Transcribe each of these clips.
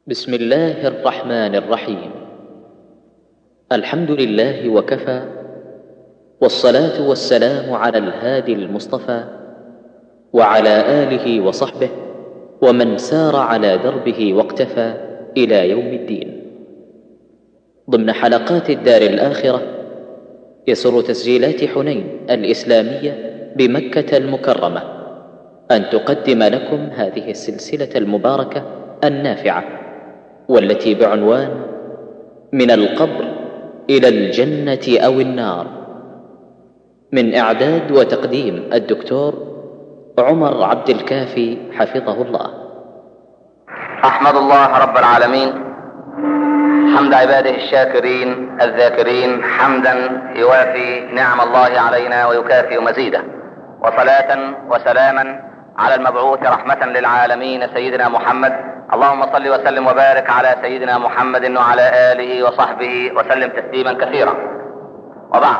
بسم الله الرحمن الرحيم. الحمد لله وكفى، والصلاة والسلام على الهادي المصطفى وعلى آله وصحبه ومن سار على دربه واقتفى إلى يوم الدين. ضمن حلقات الدار الآخرة، يسر تسجيلات حنين الإسلامية بمكة المكرمة أن تقدم لكم هذه السلسلة المباركة النافعة، والتي بعنوان من القبر إلى الجنة أو النار، من إعداد وتقديم الدكتور عمر عبد الكافي حفظه الله. أحمد الله رب العالمين حمد عباده الشاكرين الذاكرين، حمدا يوافي نعم الله علينا ويكافئ مزيده، وصلاة وسلاما على المبعوث رحمة للعالمين سيدنا محمد. اللهم صل وسلم وبارك على سيدنا محمد وعلى آله وصحبه وسلم تسليما كثيرا. وبعد،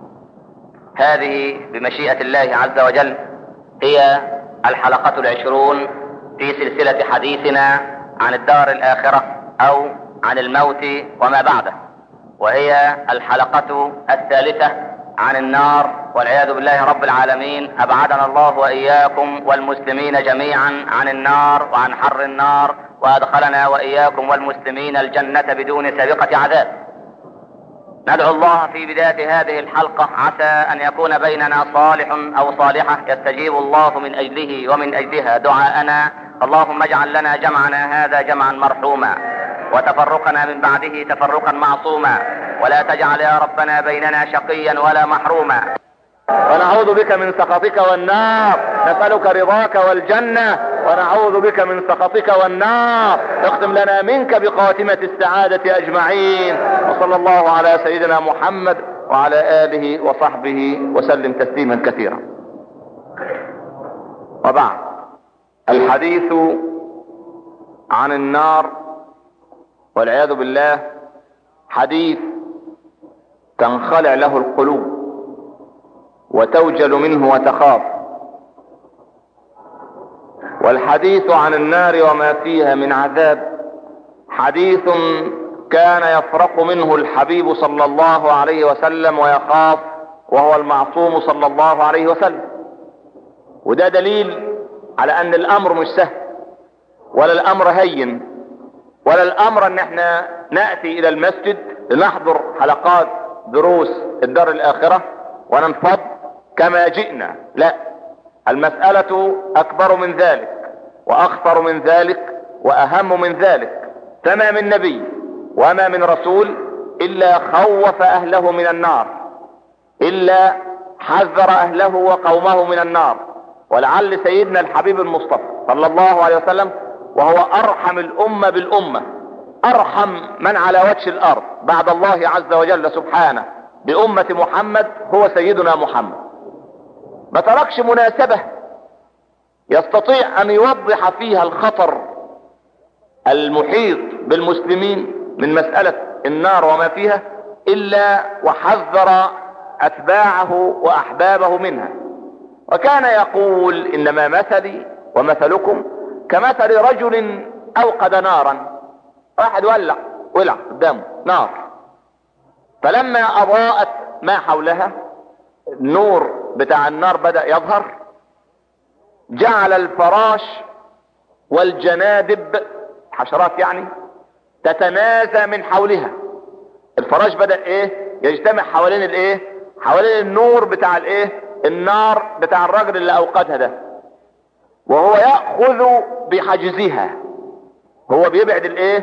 هذه بمشيئة الله عز وجل هي الحلقة 20 في سلسلة حديثنا عن الدار الآخرة أو عن الموت وما بعده، وهي الحلقة 3 عن النار، والعياذ بالله رب العالمين. أبعدنا الله وإياكم والمسلمين جميعا عن النار وعن حر النار، وأدخلنا وإياكم والمسلمين الجنة بدون سابقة عذاب. ندعو الله في بداية هذه الحلقة عسى أن يكون بيننا صالح أو صالحة يستجيب الله من أجله ومن أجلها دعاءنا. اللهم اجعل لنا جمعنا هذا جمعا مرحوما، وتفرقنا من بعده تفرقا معصوما، ولا تجعل يا ربنا بيننا شقيا ولا محروما. ونعوذ بك من سخطك والنار، نسألك رضاك والجنة، ونعوذ بك من سخطك والنار. اختم لنا منك بخاتمة السعادة أجمعين، وصلى الله على سيدنا محمد وعلى آله وصحبه وسلم تسليما كثيرا. وبعد، الحديث عن النار والعياذ بالله حديث تنخلع له القلوب وتوجل منه وتخاف. والحديث عن النار وما فيها من عذاب حديث كان يفرق منه الحبيب صلى الله عليه وسلم ويخاف، وهو المعصوم صلى الله عليه وسلم. وده دليل على ان الامر مش سهل، ولا الامر هين، ولا الامر ان احنا نأتي الى المسجد لنحضر حلقات دروس الدار الاخرة وننفض كما جئنا. لا، المسألة اكبر من ذلك واخطر من ذلك واهم من ذلك. فما من نبي وما من رسول الا خوف اهله من النار، الا حذر اهله وقومه من النار. ولعل سيدنا الحبيب المصطفى صلى الله عليه وسلم، وهو ارحم الامة بالامة، ارحم من على وجه الارض بعد الله عز وجل سبحانه بامة محمد، هو سيدنا محمد. ما تركش مناسبة يستطيع ان يوضح فيها الخطر المحيط بالمسلمين من مسألة النار وما فيها الا وحذر اتباعه واحبابه منها. وكان يقول: انما مثلي ومثلكم كمثل رجل اوقد نارا. واحد ولع قدامه نار، فلما اضاءت ما حولها النور بتاع النار بدأ يظهر، جعل الفراش والجنادب، حشرات يعني، تتنازى من حولها. الفراش بدأ يجتمع حوالين حوالين النور بتاع النار بتاع الراجل اللي اوقدها ده، وهو يأخذ بحجزها. هو بيبعد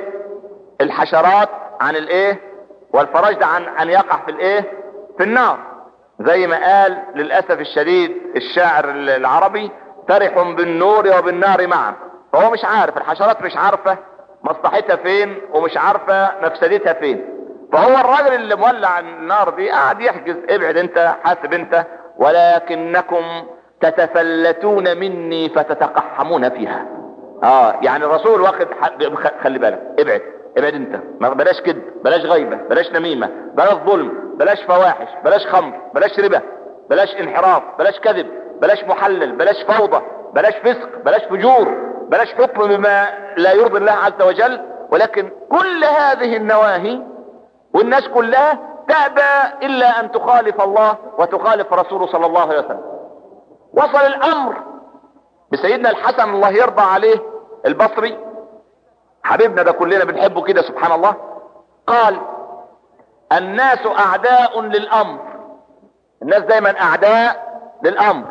الحشرات عن والفراش ده عن ان يقع في النار. زي ما قال للأسف الشديد الشاعر العربي: فرح بالنور وبالنار معا. فهو مش عارف، الحشرات مش عارفة مصلحتها فين ومش عارفة مفسدتها فين. فهو الراجل اللي مولع النار دي قاعد يحجز: ابعد انت، حاسب انت، ولكنكم تتفلتون مني فتتقحمون فيها. يعني الرسول واخد خلي بالك، ابعد انت، بلاش كذب، بلاش غيبة، بلاش نميمة، بلاش ظلم، بلاش فواحش، بلاش خمر، بلاش ربا، بلاش انحراف، بلاش كذب، بلاش محلل، بلاش فوضى، بلاش فسق، بلاش فجور، بلاش حكم بما لا يرضي الله عز وجل. ولكن كل هذه النواهي والناس كلها تأبى إلا أن تخالف الله وتخالف رسوله صلى الله عليه وسلم. وصل الأمر بسيدنا الحسن الله يرضى عليه البصري، حبيبنا ده كلنا بنحبه كده سبحان الله، قال: الناس أعداء للأمر. الناس دايما أعداء للأمر.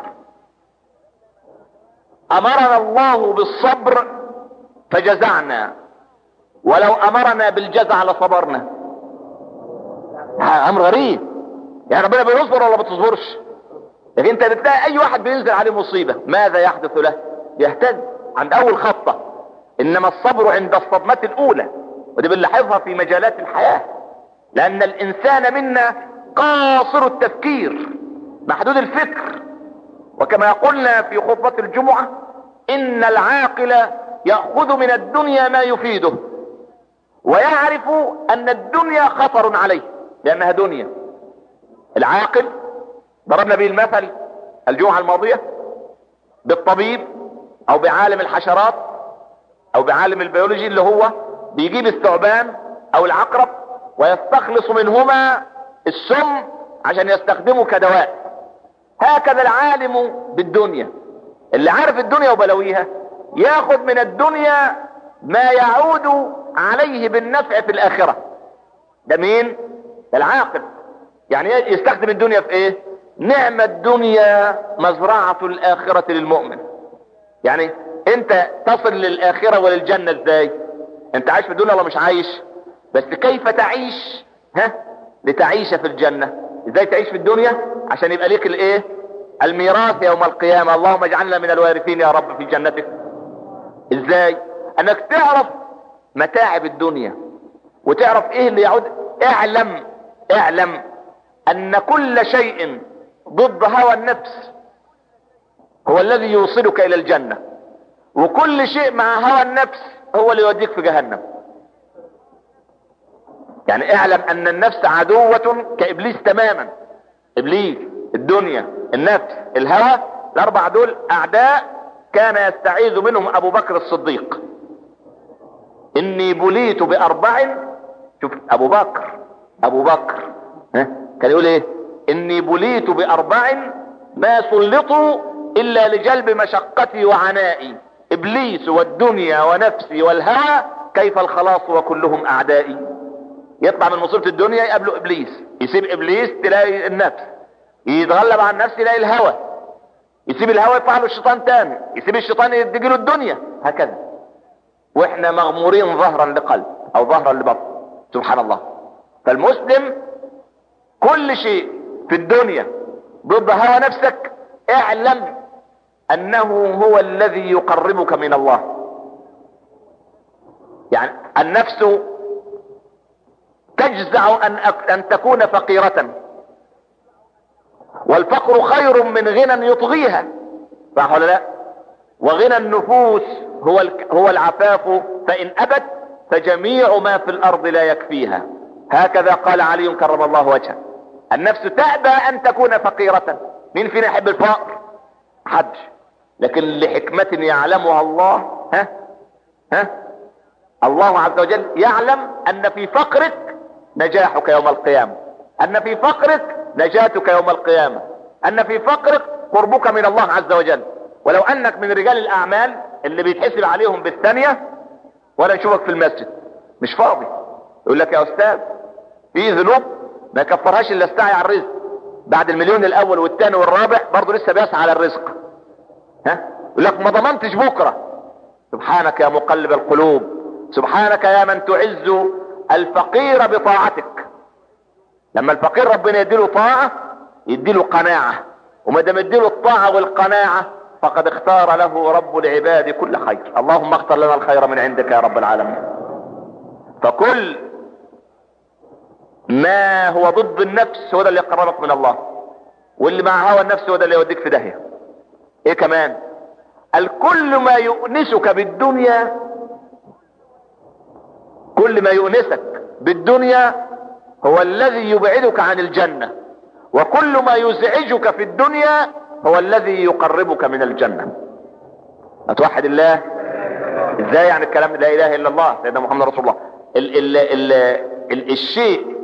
أمرنا الله بالصبر فجزعنا، ولو أمرنا بالجزع لصبرنا. أمر غريب، يعني ربنا بيصبر ولا بتصبرش؟ لكن انت بتلاقي اي واحد بينزل عليه مصيبة ماذا يحدث له؟ يهتد عند اول خطة. انما الصبر عند الصدمة الاولى، ودي بنلاحظها في مجالات الحياة، لان الانسان منا قاصر التفكير محدود الفكر. وكما قلنا في خطبة الجمعة ان العاقل يأخذ من الدنيا ما يفيده، ويعرف ان الدنيا خطر عليه لانها دنيا. العاقل ضربنا به المثل الجمعة الماضية بالطبيب او بعالم الحشرات او بعالم البيولوجي اللي هو بيجيب الثعبان او العقرب ويستخلص منهما السم عشان يستخدمه كدواء. هكذا العالم بالدنيا اللي عارف الدنيا وبلويها ياخذ من الدنيا ما يعود عليه بالنفع في الاخرة. ده مين؟ العاقل. يعني يستخدم الدنيا في ايه؟ نعم الدنيا مزرعة الآخرة للمؤمن. يعني انت تصل للآخرة وللجنة ازاي؟ انت عايش في الدنيا ولا مش عايش؟ بس كيف تعيش لتعيش في الجنة؟ ازاي تعيش في الدنيا عشان يبقى ليك الايه؟ الميراث يوم القيامة. اللهم اجعلنا من الوارثين يا رب في جنتك. ازاي؟ انك تعرف متاعب الدنيا وتعرف ايه اللي يعود. اعلم ان كل شيء ضد هوى النفس هو الذي يوصلك الى الجنة، وكل شيء مع هوى النفس هو اللي يوديك في جهنم. يعني اعلم ان النفس عدوة كابليس تماما. ابليس، الدنيا، النفس، الهوى، الاربع دول اعداء كان يستعيذ منهم ابو بكر الصديق. اني بليت باربع. شوف ابو بكر كان يقول ايه؟ اني بليت باربع ما سلطوا الا لجلب مشقتي وعنائي، ابليس والدنيا ونفسي والهوى، كيف الخلاص وكلهم اعدائي. يطلع من مصيبة الدنيا يقابله ابليس، يسيب ابليس تلاقي النفس، يتغلب على النفس يلاقي الهوى، يسيب الهوى يطلع له الشيطان تاني، يسيب الشيطان يدي له الدنيا، هكذا. واحنا مغمورين ظهرا لقلب او ظهرا لبطن. سبحان الله. فالمسلم كل شيء في الدنيا ضد هوى نفسك اعلم انه هو الذي يقربك من الله. يعني النفس تجزع ان تكون فقيرة، والفقر خير من غنى يطغيها، صح ولا لا؟ وغنى النفوس هو العفاف، فان ابت فجميع ما في الارض لا يكفيها. هكذا قال علي كرم الله وجهه. النفس تأبى ان تكون فقيرة. مين فينا يحب الفقر؟ حدش. لكن لحكمة يعلمها الله الله عز وجل يعلم ان في فقرك نجاحك يوم القيامة، ان في فقرك نجاتك يوم القيامة، ان في فقرك قربك من الله عز وجل. ولو انك من رجال الاعمال اللي بيتحسب عليهم بالثانية ولا نشوفك في المسجد مش فاضي، يقول لك يا استاذ في ذنوب ما يكفرهاش الا السعي على الرزق. بعد المليون الاول والثاني والرابع برضه لسه بيسعى على الرزق. يقول لك ما ضمنتش بكرة. سبحانك يا مقلب القلوب، سبحانك يا من تعز الفقير بطاعتك. لما الفقير ربنا يديله طاعة يديله قناعة، وما دام يديله الطاعة والقناعة فقد اختار له رب العباد كل خير. اللهم اختر لنا الخير من عندك يا رب العالمين. فكل ما هو ضد النفس هو ده اللي يقربك من الله، واللي مع هوى النفس هو ده اللي يوديك في داهية. ايه كمان؟ الكل ما يؤنسك بالدنيا، كل ما يؤنسك بالدنيا هو الذي يبعدك عن الجنة، وكل ما يزعجك في الدنيا هو الذي يقربك من الجنة. اتوحد الله. ازاي يعني الكلام لا اله الا الله سيدنا محمد رسول الله؟ الشيء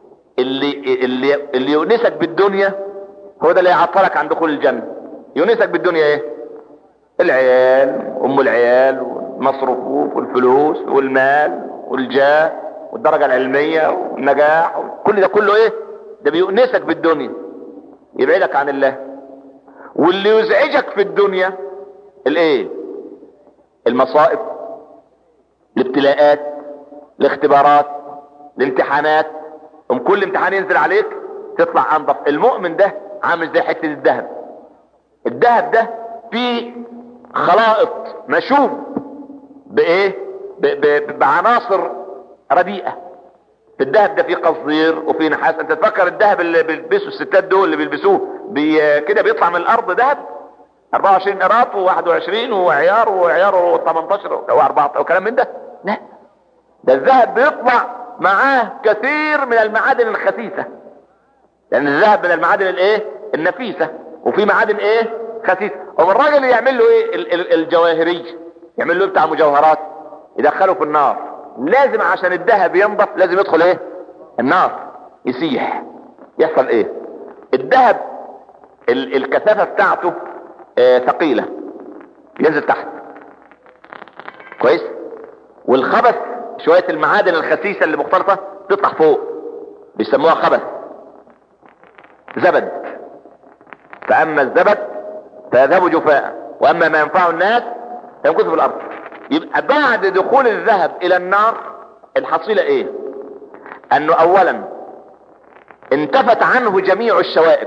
اللي يؤنسك بالدنيا هو ده اللي يعطلك عن دخول الجنة. يؤنسك بالدنيا ايه؟ العيال، ام العيال، والمصروف والفلوس والمال والجاه والدرجة العلمية والنجاح، كل ده كله ايه؟ ده بيؤنسك بالدنيا، يبعدك عن الله. واللي يزعجك في الدنيا الايه؟ المصائب، الابتلاءات، الاختبارات، الامتحانات. كل امتحان ينزل عليك تطلع انضف. المؤمن ده عامل زي حتة الذهب. الذهب ده فيه خلائط مشوب بايه؟ بعناصر رديئة. في الذهب ده فيه قصدير وفيه نحاس. انت تفكر الذهب اللي بيلبسوا الستات دول اللي بيلبسوه كده بيطلع من الارض ذهب 24 قراط و21 وعيار 18 و4 وكلام من ده؟ لا، ده الذهب بيطلع معاه كثير من المعادن الخسيسة، لان الذهب من المعادن الايه؟ النفيسة، وفي معادن ايه؟ خسيسة. والراجل يعمل له ايه؟ الجواهري يعمل له بتاع مجوهرات يدخله في النار. لازم عشان الذهب ينضف لازم يدخل ايه؟ النار، يسيح. يحصل ايه؟ الذهب الكثافة بتاعته ثقيلة، ينزل تحت كويس، والخبث شوية المعادن الخسيسة اللي مختلطة تطلع فوق، بيسموها خبث، زبد. فأما الزبد فيذهب جفاء، وأما ما ينفع الناس فيمكث في الأرض. يبقى بعد دخول الذهب إلى النار الحصيلة إيه؟ أنه أولا انتفت عنه جميع الشوائب،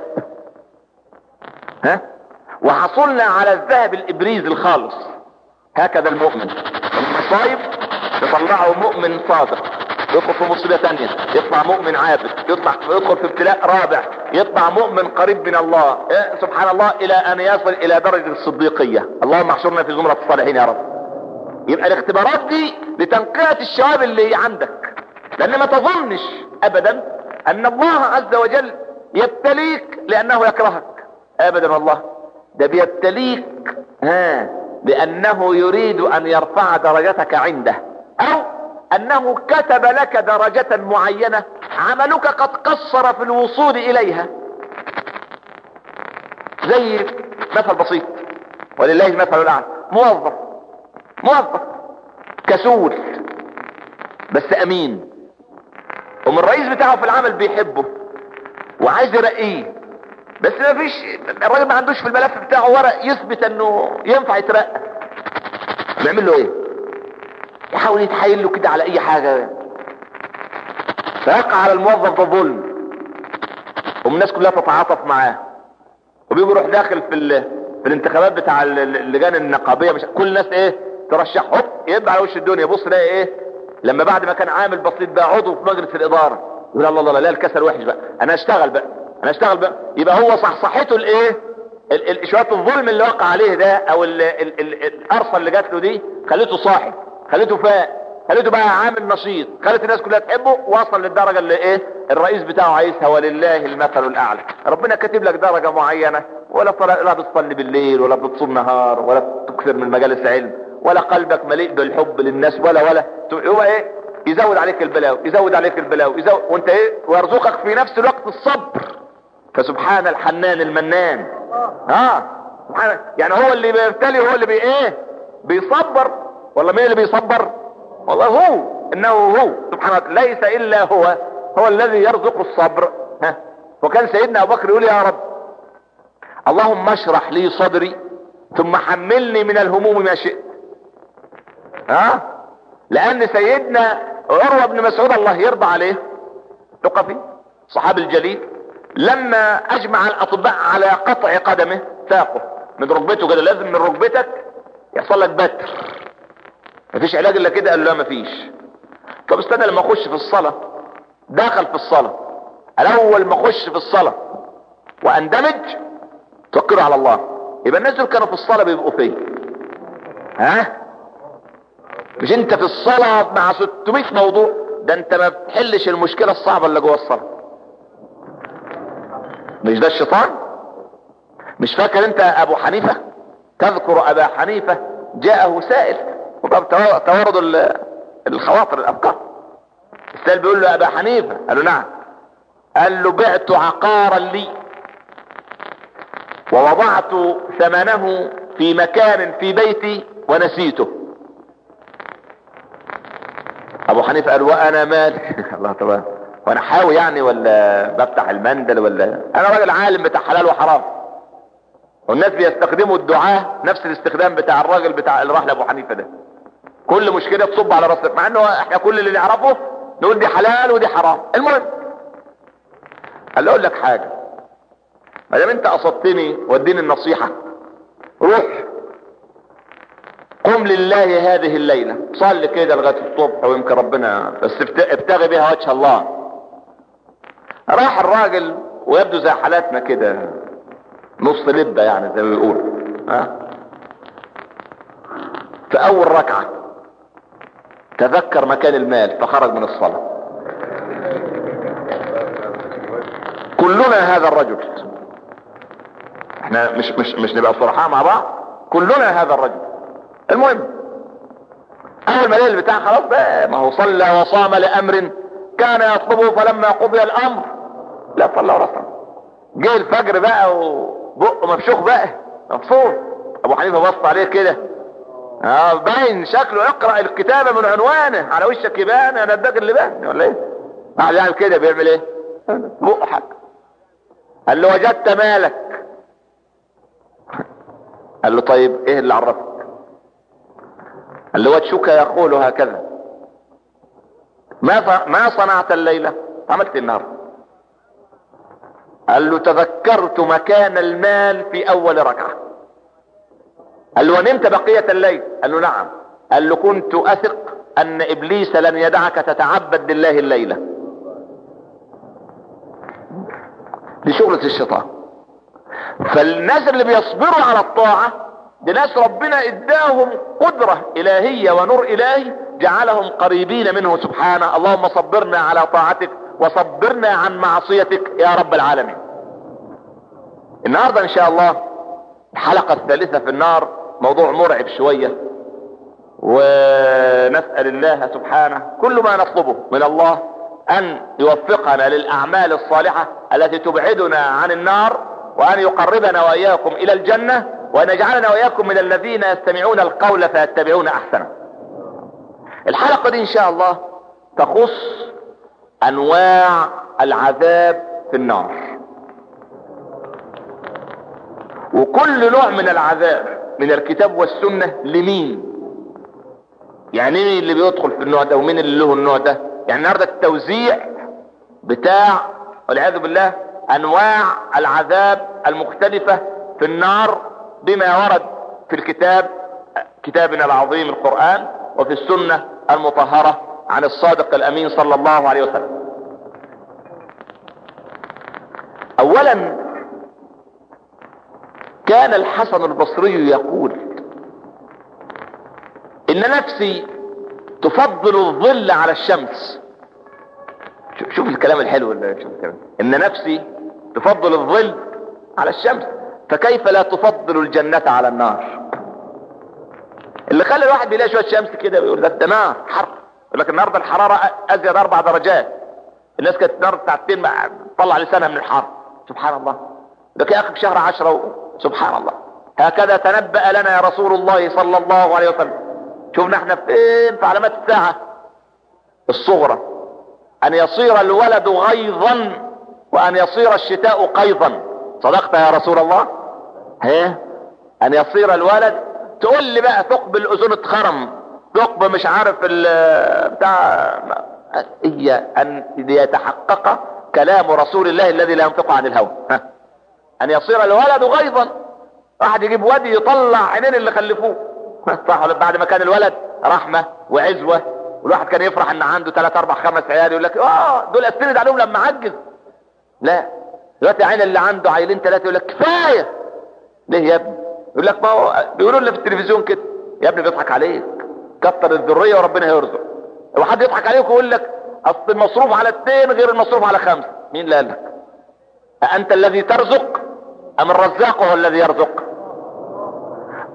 وحصلنا على الذهب الإبريز الخالص. هكذا المؤمن، المصايب يطلعه مؤمن صادق، يدخل في مصيبة ثانية يطلع مؤمن عابد، يدخل في ابتلاء رابع يطلع مؤمن قريب من الله، سبحان الله، الى ان يصل الى درجة الصديقية. اللهم احشرنا في زمرة الصالحين يا رب. يبقى الاختبارات دي لتنقية الشباب اللي عندك، لان ما تظنش ابدا ان الله عز وجل يبتليك لانه يكرهك، ابدا والله، ده بيبتليك لانه يريد ان يرفع درجتك عنده، او انه كتب لك درجة معينة عملك قد قصر في الوصول اليها. زي مثل بسيط ولله المثل الاعلى، موظف كسول بس امين، ومن الرئيس بتاعه في العمل بيحبه وعايز يرقيه، بس ما فيش، الراجل ما عندوش في الملف بتاعه ورق يثبت انه ينفع يترقى. بيعمل له ايه؟ يحاول يتحايل له كده على اي حاجة، فيقع على الموظف ده ظلم، والناس كلها تتعاطف معاه، وبيروح داخل في الانتخابات بتاع اللجان النقابية، مش كل الناس ايه ترشح، هوب يبقى على وش الدنيا. بص لاقي ايه؟ لما بعد ما كان عامل بسيط بقى عضو في مجلس الادارة، يقول الله الله لا الكسل وحش بقى، انا اشتغل بقى. يبقى هو صحصحته الايه؟ شوية الظلم اللي وقع عليه ده، او القرصة اللي جات له دي، خليته صاحي، خليته فاق، خليته بقى عامل نشيط، خلت الناس كلها تحبه، وصل للدرجة اللي ايه الرئيس بتاعه عايزها. ولله المثل الاعلى. ربنا كاتب لك درجة معينة، ولا بتصلي بالليل ولا بتصوم نهار ولا تكثر من مجالس علم، ولا قلبك مليء بالحب للناس ولا هو ايه؟ يزود عليك البلاوي، وانت ايه؟ ويرزقك في نفس الوقت الصبر. فسبحان الحنان المنان. سبحان، يعني هو اللي بيبتلي، هو اللي بيصبر، ولا مين اللي بيصبر؟ والله هو، انه هو سبحانه، ليس الا هو الذي يرزق الصبر. وكان سيدنا ابو بكر يقول يا رب اللهم اشرح لي صدري ثم حملني من الهموم ما شئت. لان سيدنا عروة بن مسعود الله يرضى عليه ثقفي صحابي الجليل، لما اجمع الاطباء على قطع قدمه، ساقه من ركبته كده، لازم من ركبتك يحصل لك بتر، مفيش علاج الا كده. قال له مفيش. طب استنى لما اخش في الصلاة. دخل في الصلاة، الاول ما اخش في الصلاة واندمج توكلوا على الله. يبقى الناس دول كانوا في الصلاة بيبقوا فين؟ مش انت في الصلاة مع 600 موضوع، ده انت ما بتحلش المشكلة الصعبة اللي جوه الصلاة. مش ده الشيطان؟ مش فاكر انت ابو حنيفة؟ تذكر ابا حنيفة جاءه سائل وطب توارد الخواطر الافكار. السائل بيقول له يا ابا حنيفة، قال له نعم. قال له بعت عقارا لي ووضعت ثمنه في مكان في بيتي ونسيته. ابو حنيفة قال وانا مالي الله طبعا، وانا حاوي يعني ولا بفتح المندل ولا؟ انا راجل عالم بتاع حلال وحرام، والناس بيستخدموا الدعاة نفس الاستخدام بتاع الراجل بتاع اللي راح لابو حنيفة ده. كل مشكلة تصب على راسك، مع انه احنا كل اللي نعرفه نقول دي حلال ودي حرام. المهم قال له اقول لك حاجة، ما دام انت قصدتني واديني النصيحة، روح قم لله هذه الليلة صلي كده لغاية الصبح ويمكن ربنا بس ابتغي بها وجه الله. راح الراجل ويبدو زي حالاتنا كده نص لبة يعني زي ما بيقولوا، في اول ركعة تذكر مكان المال فخرج من الصلاة. كلنا هذا الرجل، احنا مش نبقى صرحاء مع بعض، كلنا هذا الرجل. المهم اول ما الليل بتاع خلاص بقى، ما هو صلى وصام لامر كان يطلبه فلما قضي الامر لا صلى ولا صام. جه الفجر بقى وبقه مفشوخ بقى مبسوط. ابو حنيفه بص عليه كده، باين شكله اقرا الكتابه من عنوانه على وشك يبان انا اداك اللي بان ولا ايه؟ قاعد يعمل كده بيعمل ايه؟ بقه حق. قال له وجدت مالك. قال له طيب ايه اللي عرفك؟ قال له وجهك يقول هكذا. ما صنعت الليلة؟ عملت النهار. قال له تذكرت مكان المال في اول ركعة. قال له ونمت بقية الليل؟ قال له نعم. قال له كنت اثق ان ابليس لن يدعك تتعبد لله الليلة. دي شغلة الشيطان. فالناس اللي بيصبروا على الطاعة دي ناس ربنا اداهم قدرة الهية ونور الهي جعلهم قريبين منه سبحانه. اللهم صبرنا على طاعتك وصبرنا عن معصيتك يا رب العالمين. النهاردة ان شاء الله الحلقة الثالثة في النار، موضوع مرعب شوية، ونسأل الله سبحانه كل ما نطلبه من الله ان يوفقنا للاعمال الصالحة التي تبعدنا عن النار، وان يقربنا واياكم الى الجنة، وان يجعلنا واياكم من الذين يستمعون القول فيتبعون احسنه. الحلقة دي ان شاء الله تخص انواع العذاب في النار، وكل نوع من العذاب من الكتاب والسنة لمين، يعني مين اللي بيدخل في النوع ده ومين اللي له النوع ده. يعني النهارده التوزيع بتاع والعياذ بالله انواع العذاب المختلفة في النار بما ورد في الكتاب، كتابنا العظيم القرآن، وفي السنة المطهرة عن الصادق الامين صلى الله عليه وسلم. اولا كان الحسن البصري يقول ان نفسي تفضل الظل على الشمس. شوف الكلام الحلو اللي شوف الكلام. ان نفسي تفضل الظل على الشمس فكيف لا تفضل الجنة على النار. اللي خلى الواحد بيلاقي شوية شمس كده ويقول ده نار حر، يقول لك النهارده الحرارة ازيد 4 درجات. الناس كانت نار ساعتين طلع لسانها من الحر. سبحان الله. ده يا اخي في شهر 10 سبحان الله. هكذا تنبأ لنا يا رسول الله صلى الله عليه وسلم. شوفنا احنا فين في علامات الساعة الصغرى، ان يصير الولد غيظا وان يصير الشتاء قيظا. صدقت يا رسول الله. هي ان يصير الولد، تقول لي بقى ثقب الاذن اتخرم، ثقب مش عارف بتاع، هي ان يتحقق كلام رسول الله الذي لا ينطق عن الهوى. ان يصير الولد غيظا، واحد يجيب وادي يطلع عينين اللي خلفوه صح. بعد ما كان الولد رحمة وعزوة، والواحد كان يفرح ان عنده 3 4 5 عيال، يقول لك دول استند عليهم لما عجز. لا، دلوقتي عين اللي عنده عيلين 3 يقول لك كفاية. ليه يا ابني؟ يقول لك ما هو بيقولوا لنا في التلفزيون كده. يا ابني بيضحك عليك، كتر الذرية وربنا هيرزق. لو حد يضحك عليك ويقول لك اصل المصروف على 2 غير المصروف على 5، مين اللي قال لك؟ أأنت الذي ترزق أم الرزاق هو الذي يرزق؟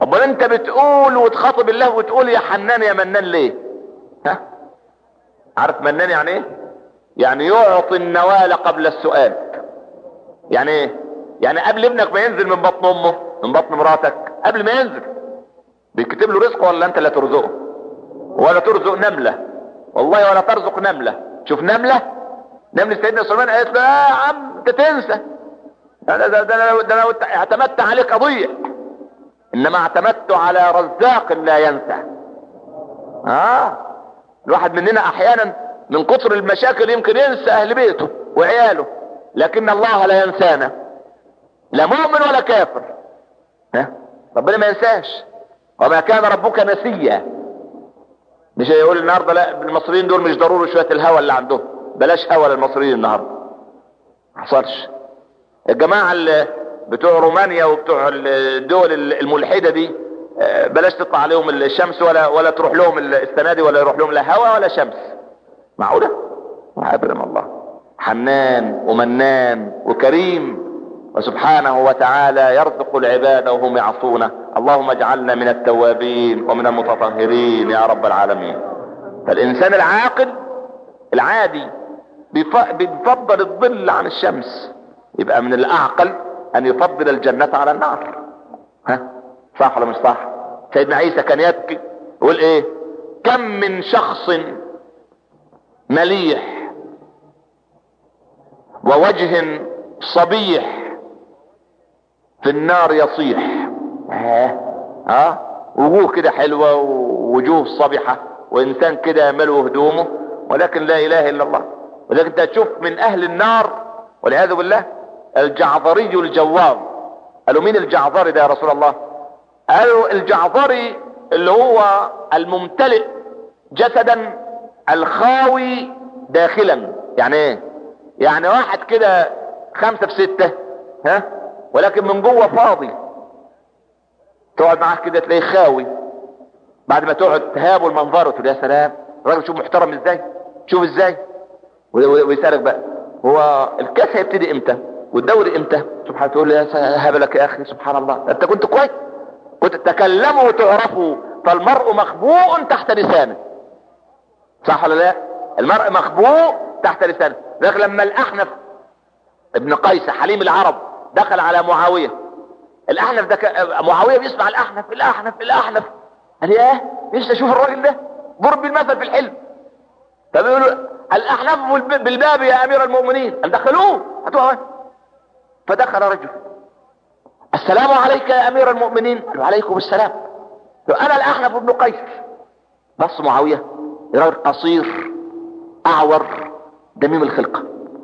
امال انت بتقول وتخاطب الله وتقول يا حنان يا منان ليه؟ ها؟ عارف منان يعني ايه؟ يعني يعطي النوال قبل السؤال. يعني ايه؟ يعني قبل ابنك ما ينزل من بطن امه، من بطن مراتك، قبل ما ينزل بيكتب له رزقه ولا انت اللي ترزقه؟ ولا ترزق نملة، والله ولا ترزق نملة. شوف نملة سيدنا سليمان قالت له يا عم انت تنسى، ده لو اعتمدت عليك اضيع، انما اعتمدت على رزاق لا ينسى. الواحد مننا احيانا من كتر المشاكل يمكن ينسى اهل بيته وعياله، لكن الله لا ينسانا، لا مؤمن ولا كافر. ربنا ما ينساش، وما كان ربك نسيا. مش هيقول النهارده لا المصريين دول مش ضروري شويه الهوى اللي عندهم، بلاش هوى للمصريين النهارده. ما حصلش. الجماعه اللي بتوع رومانيا وبتوع الدول الملحده دي بلاش تطلع عليهم الشمس ولا تروح لهم السنه دي، ولا يروح لهم لا هوى ولا شمس. معقوله؟ ابدا. الله حنان ومنان وكريم، وسبحانه وتعالى يرزق العباد وهم يعصونه. اللهم اجعلنا من التوابين ومن المتطهرين يا رب العالمين. فالانسان العاقل العادي بيفضل الظل عن الشمس، يبقى من الاعقل ان يفضل الجنة على النار. صح ولا مش صح؟ سيدنا عيسى كان يبكي يقول ايه؟ كم من شخص مليح ووجه صبيح في النار يصيح. وجوه كده حلوة ووجوه صبيحة وانسان كده يملو هدومه، ولكن لا اله الا الله. ولكن انت تشوف من اهل النار والعياذ بالله الجعظري الجواظ. قالوا مين الجعظري ده يا رسول الله؟ قالوا الجعظري اللي هو الممتلئ جسدا الخاوي داخلا. يعني ايه؟ يعني واحد كده 5 في 6 ولكن من جوه فاضي. تقعد معاه كده تلاقيه خاوي، بعد ما تقعد تهابه المنظر وتقول يا سلام الراجل شوف محترم ازاي، شوف ازاي. ويسألك بقى هو الكاس هيبتدي امتى والدوري امتى؟ سبحان تقول يا هبلك يا اخي سبحان الله، انت كنت كويس، كنت تكلموا وتعرفوا. فالمرء مخبوء تحت لسانه، صح ولا لا؟ المرء مخبوء تحت لسانه. لكن لما الاحنف ابن قيس حليم العرب دخل على معاوية، الاحنف ده معاوية بيسمع الاحنف قال ياه نفسي اشوف الراجل ده، ضرب بالمثل في الحلم. فبيقولوا الاحنف بالباب يا امير المؤمنين، قال دخلوه هاتوه. فدخل رجل السلام عليك يا امير المؤمنين، قالوا عليكم السلام. انا الاحنف ابن قيس. بص معاوية راجل قصير اعور دميم الخلقة.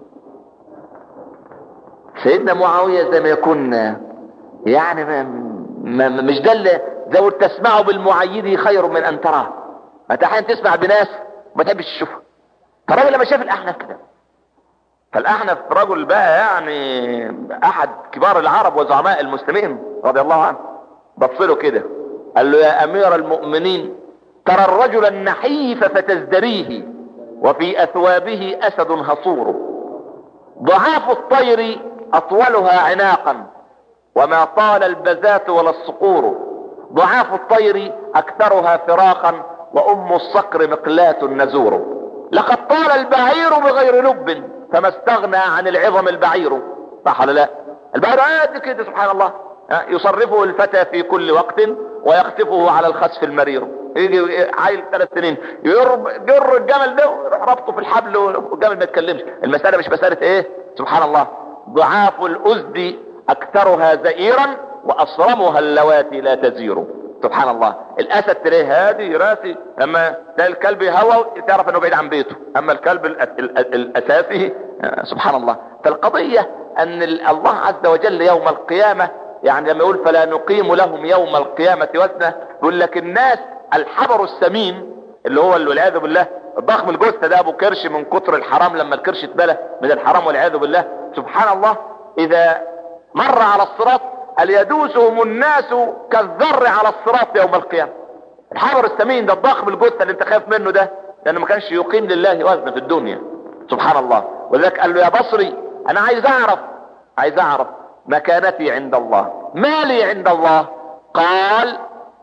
سيدنا معاوية زي ما يكون يعني مش ده اللي زي تسمعه بالمعيد خير من ان تراه. انت احيانا تسمع بناس وما تحبش تشوفها. فالراجل لما شاف الاحنف كده، فالاحنف رجل بقى يعني احد كبار العرب وزعماء المسلمين رضي الله عنه، بص له كده قال له يا امير المؤمنين ترى الرجل النحيف فتزدريه وفي اثوابه اسد هصور، ضعاف الطير اطولها عناقا وما طال البزات ولا الصقور، ضعاف الطير اكثرها فراقا وام الصقر مقلاة نزور، لقد طال البعير بغير لب فما استغنى عن العظم البعير. صح ولا لا؟ البعير قد كده سبحان الله، يصرفه الفتى في كل وقت ويخطفه على الخسف المرير. يجي عيل 3 سنين يجر الجمل ده ويروح ربطه في الحبل والجمل ما يتكلمش. المسألة مش مسألة ايه؟ سبحان الله. ضعاف الأزد أكثرها زئيرا وأصرمها اللواتي لا تزير. سبحان الله. الأسد تلاقيه هادي راسي، لما تلاقي الكلب هوى تعرف انه بعيد عن بيته، اما الكلب الأساسي سبحان الله. فالقضية ان الله عز وجل يوم القيامة يعني لما يقول فلا نقيم لهم يوم القيامة وزنا، يقول لك الناس الحبر السمين اللي هو والعياذ بالله الضخم الجثة ده ابو كرش من كتر الحرام، لما الكرش اتبلى من الحرام والعياذ بالله سبحان الله، اذا مر على الصراط هل يدوسهم الناس كالذر على الصراط يوم القيامة. الحبر السمين ده الضخم الجثة اللي انت خايف منه ده، لانه ما كانش يقيم لله وزن في الدنيا سبحان الله. ولذلك قال له يا بصري انا عايز اعرف مكانتي عند الله، مالي عند الله. قال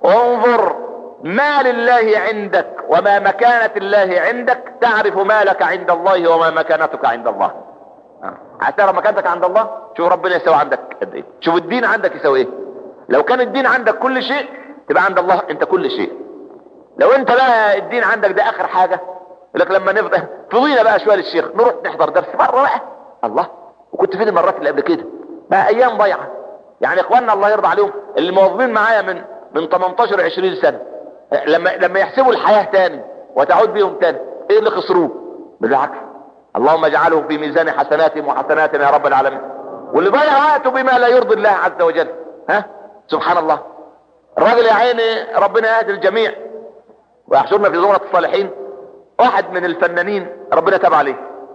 انظر ما لله عندك وما مكانة الله عندك، تعرف ما لك عند الله وما مكانتك عند الله. هتعرف مكانتك عند الله، شوف ربنا يسوي عندك قد ايه، شوف الدين عندك يسوي ايه. لو كان الدين عندك كل شيء تبقى عند الله انت كل شيء. لو انت بقى الدين عندك ده اخر حاجة، لك لما نفضل فضينا بقى شوية للشيخ نروح نحضر درس مرة بقى، الله وكنت فين المرات اللي قبل كده بقى، ايام ضيعة. يعني اخواننا الله يرضى عليهم اللي موظفين معايا من 18 20 سنة، لما يحسبوا الحياة تاني وتعود بيهم تاني ايه اللي خسروه؟ بالعكس، اللهم اجعله في ميزان حسناتهم وحسناتنا يا رب العالمين. واللي ضيع وقته بما لا يرضي الله عز وجل، سبحان الله. الراجل يا عيني ربنا يهدي الجميع ويحشرنا في زمرة الصالحين. واحد من الفنانين ربنا تاب عليه،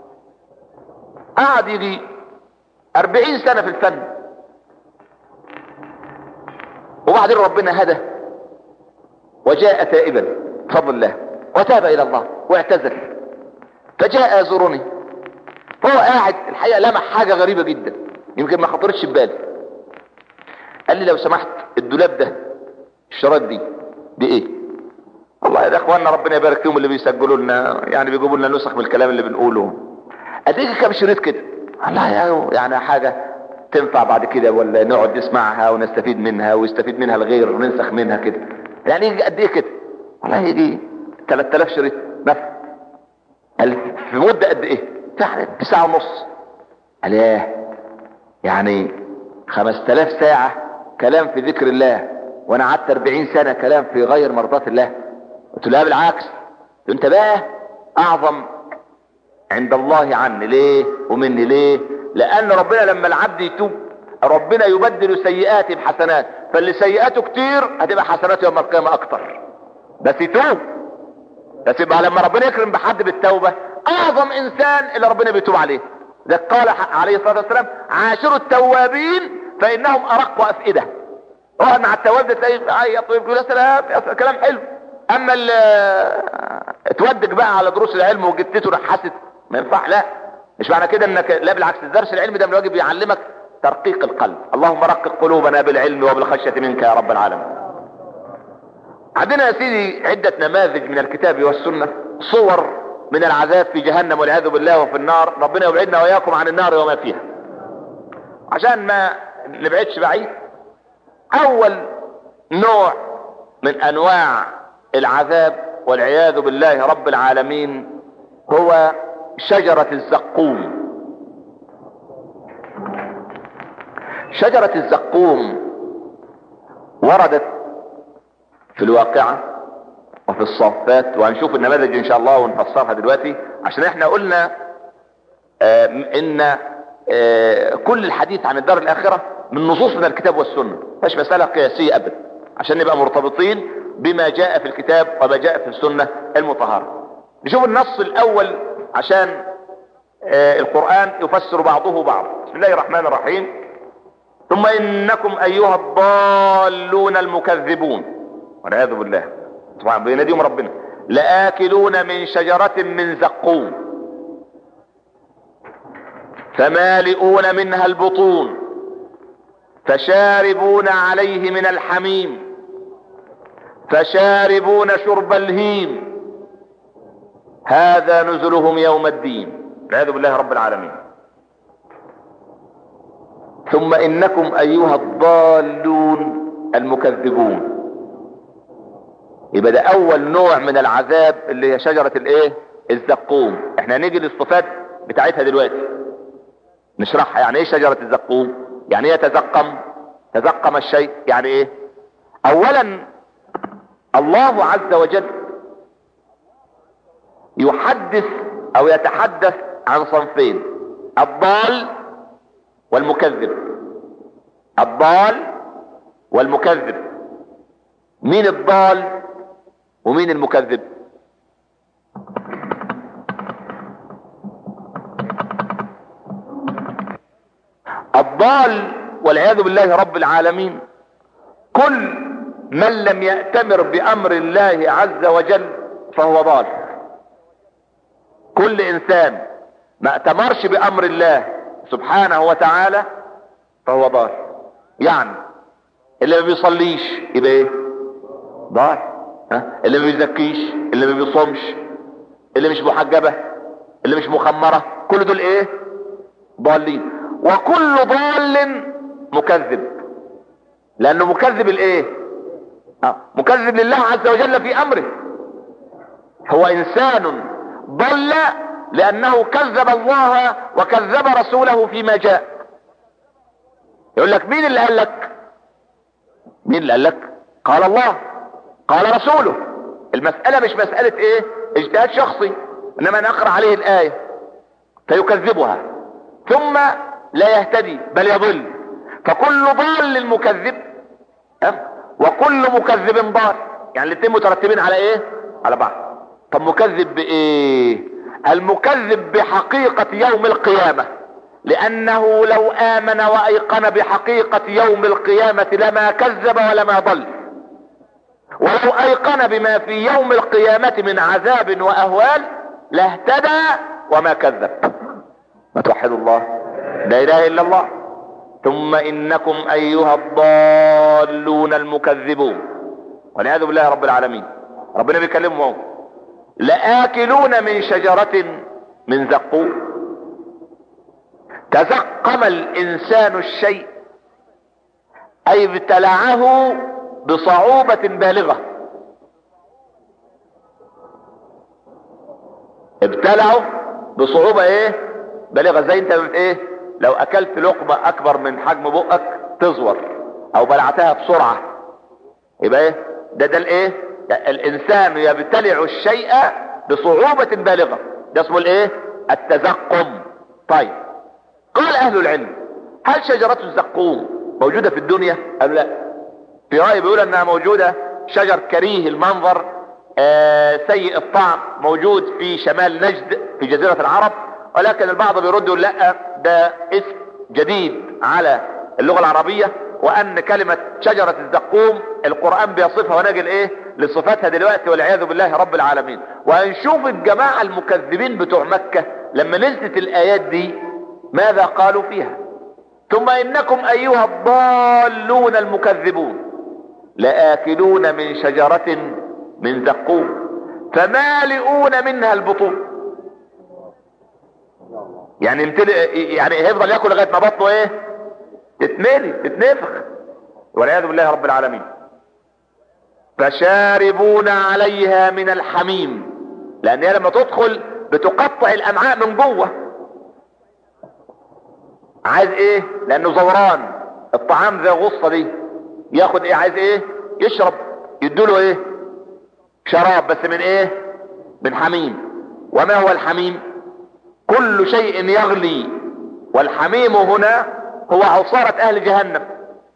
قعد يجي 40 سنة في الفن، وبعدين ربنا هدى وجاء تائبا بفضل الله وتاب الى الله واعتزل. فجاء يزورني، هو قاعد الحقيقة لمح حاجة غريبة جدا يمكن ما خطرتش ببالي. قال لي لو سمحت الدولاب ده الشرايط دي ايه؟ والله يا اخواننا ربنا يبارك فيهم اللي بيسجلوا لنا، يعني بيجيبوا لنا نسخ من الكلام اللي بنقوله. اديك كام شريط كده، والله يعني حاجة تنفع بعد كده ولا نقعد نسمعها ونستفيد منها ويستفيد منها الغير وننسخ منها كده. يعني يجي قد ايه كده؟ والله يجي 3000 شريط مثلا. قال في مدة قد ايه؟ يعني 1.5 ساعة. قال ايه يعني 5000 ساعة كلام في ذكر الله، وانا قعدت 40 سنة كلام في غير مرضاة الله. قلت له بالعكس، انت بقى اعظم عند الله عني ليه ومني ليه؟ لان ربنا لما العبد يتوب ربنا يبدل سيئاته بحسنات، فاللي سيئاته كتير هتبقى حسناته يوم القيامة اكتر، بس يتوب. بس يبقى لما ربنا يكرم بحد بالتوبة اعظم انسان اللي ربنا بيتوب عليه. ده قال عليه الصلاة والسلام عاشروا التوابين فانهم ارق افئدة. اقعد مع التواب ده تلاقيه يا طيب يا سلام كلام حلو، اما اللي اتودك بقى على دروس العلم وجدته رحست ما ينفع. لا مش معنى كده انك لا، بالعكس الدرس العلمي ده من الواجب يعلمك ترقيق القلب. اللهم رقق قلوبنا بالعلم وبالخشية منك يا رب العالمين. عندنا يا سيدي عدة نماذج من الكتاب والسنة، صور من العذاب في جهنم والعياذ بالله وفي النار. ربنا يبعدنا وإياكم عن النار وما فيها. عشان ما نبعدش بعيد، اول نوع من انواع العذاب والعياذ بالله رب العالمين هو شجرة الزقوم. شجرة الزقوم وردت في الواقعة وفي الصافات، وهنشوف النماذج ان شاء الله ونفسرها دلوقتي، عشان احنا قلنا ان كل الحديث عن الدار الاخرة من نصوص من الكتاب والسنة، مش مسألة قياسية ابدا، عشان نبقى مرتبطين بما جاء في الكتاب وما جاء في السنة المطهرة. نشوف النص الاول عشان القرآن يفسر بعضه بعض. بسم الله الرحمن الرحيم. ثم انكم ايها الضالون المكذبون، والعياذ بالله طبعا بيناديهم ربنا، لآكلون من شجرة من زقوم فمالئون منها البطون فشاربون عليه من الحميم فشاربون شرب الهيم هذا نزلهم يوم الدين، والعياذ بالله رب العالمين. ثم انكم ايها الضالون المكذبون، يبقى ده اول نوع من العذاب اللي هي شجرة الايه؟ الزقوم. احنا هنيجي للصفات بتاعتها دلوقتي نشرحها. يعني ايه شجرة الزقوم؟ يعني ايه تزقم الشيء؟ يعني ايه؟ اولا الله عز وجل يحدث او يتحدث عن صنفين، الضال والمكذب. الضال والمكذب. مين الضال ومين المكذب؟ الضال والعياذ بالله رب العالمين كل من لم يأتمر بأمر الله عز وجل فهو ضال. كل انسان ما اتمرش بأمر الله سبحانه وتعالى فهو ضال. يعني اللي ما بيصليش يبقى ايه؟ ضال. اللي ما بيزكيش، اللي ما بيصومش، اللي مش محجبة، اللي مش مخمرة، كل دول ايه؟ ضالين. وكل ضال مكذب، لانه مكذب الايه؟ مكذب لله عز وجل في امره. هو انسان ضل لانه كذب الله وكذب رسوله فيما جاء. يقول لك مين اللي قال لك؟ مين اللي قال لك؟ قال الله، قال رسوله. المسألة مش مسألة ايه؟ اجتهاد شخصي، انما نقرأ عليه الآية فيكذبها ثم لا يهتدي بل يضل. فكل ضال مكذب وكل مكذب ضال، يعني الاثنين مترتبين على ايه؟ على بعض. طب مكذب بايه؟ المكذب بحقيقة يوم القيامة، لانه لو امن وايقن بحقيقة يوم القيامة لما كذب ولما ضل، ولو ايقن بما في يوم القيامة من عذاب واهوال لاهتدى وما كذب. ما توحدوا الله، لا اله الا الله. ثم انكم ايها الضالون المكذبون، والعياذ بالله رب العالمين. ربنا بيكلمهم، لآكلون من شجرة من زقوم. تزقم الانسان الشيء اي ابتلعه بصعوبة بالغة. ابتلعه بصعوبة ايه؟ بالغة. زي انت ايه؟ لو اكلت لقمة اكبر من حجم بقك تزور، او بلعتها بسرعة، يبقى ايه ده الايه؟ الانسان يبتلع الشيء بصعوبة بالغة، ده اسمه الايه؟ التزقم. طيب، قال اهل العلم هل شجرة الزقوم موجودة في الدنيا؟ قالوا لا. في رأي بيقول انها موجودة، شجر كريه المنظر، سيء الطعم، موجود في شمال نجد في جزيرة العرب. ولكن البعض بيرد يقول لا، ده اسم جديد على اللغة العربية، وان كلمة شجرة الزقوم القرآن بيصفها ونجل ايه لصفاتها دلوقتي، والعياذ بالله رب العالمين. وهنشوف الجماعة المكذبين بتوع مكة لما نزلت الايات دي ماذا قالوا فيها. ثم انكم ايها الضالون المكذبون لآكلون من شجرة من زقوم فمالئون منها البطون. يعني يعني هيفضل ياكل لغايه ما بطنه ايه؟ تتملي، تتنفخ، والعياذ بالله رب العالمين. فشاربون عليها من الحميم، لان هي لما تدخل بتقطع الامعاء من جوه. عايز ايه؟ لانه زوران الطعام زي الغصه دي، ياخد ايه؟ عايز ايه؟ يشرب. يدوله ايه؟ شراب، بس من ايه؟ من حميم. وما هو الحميم؟ كل شيء يغلي، والحميم هنا هو عصارة اهل جهنم.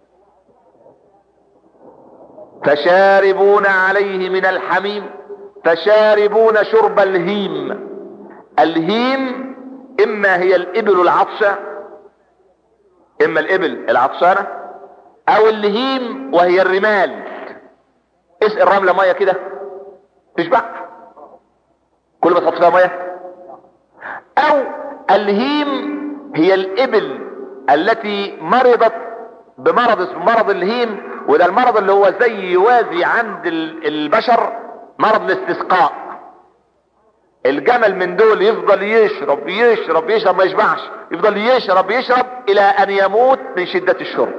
فشاربون عليه من الحميم فشاربون شرب الهيم. الهيم اما هي الابل العطشة، اما الابل العطشانة، او الهيم وهي الرمال. اسقي الرملة مية كده تشبع كل ما تحط فيها مية. او الهيم هي الابل التي مرضت بمرض اسمه مرض الهيم، وده المرض اللي هو زي يوازي عند البشر مرض الاستسقاء. الجمل من دول يفضل يشرب يشرب يشرب ما يشبعش، يفضل يشرب يشرب الى ان يموت من شدة الشرب.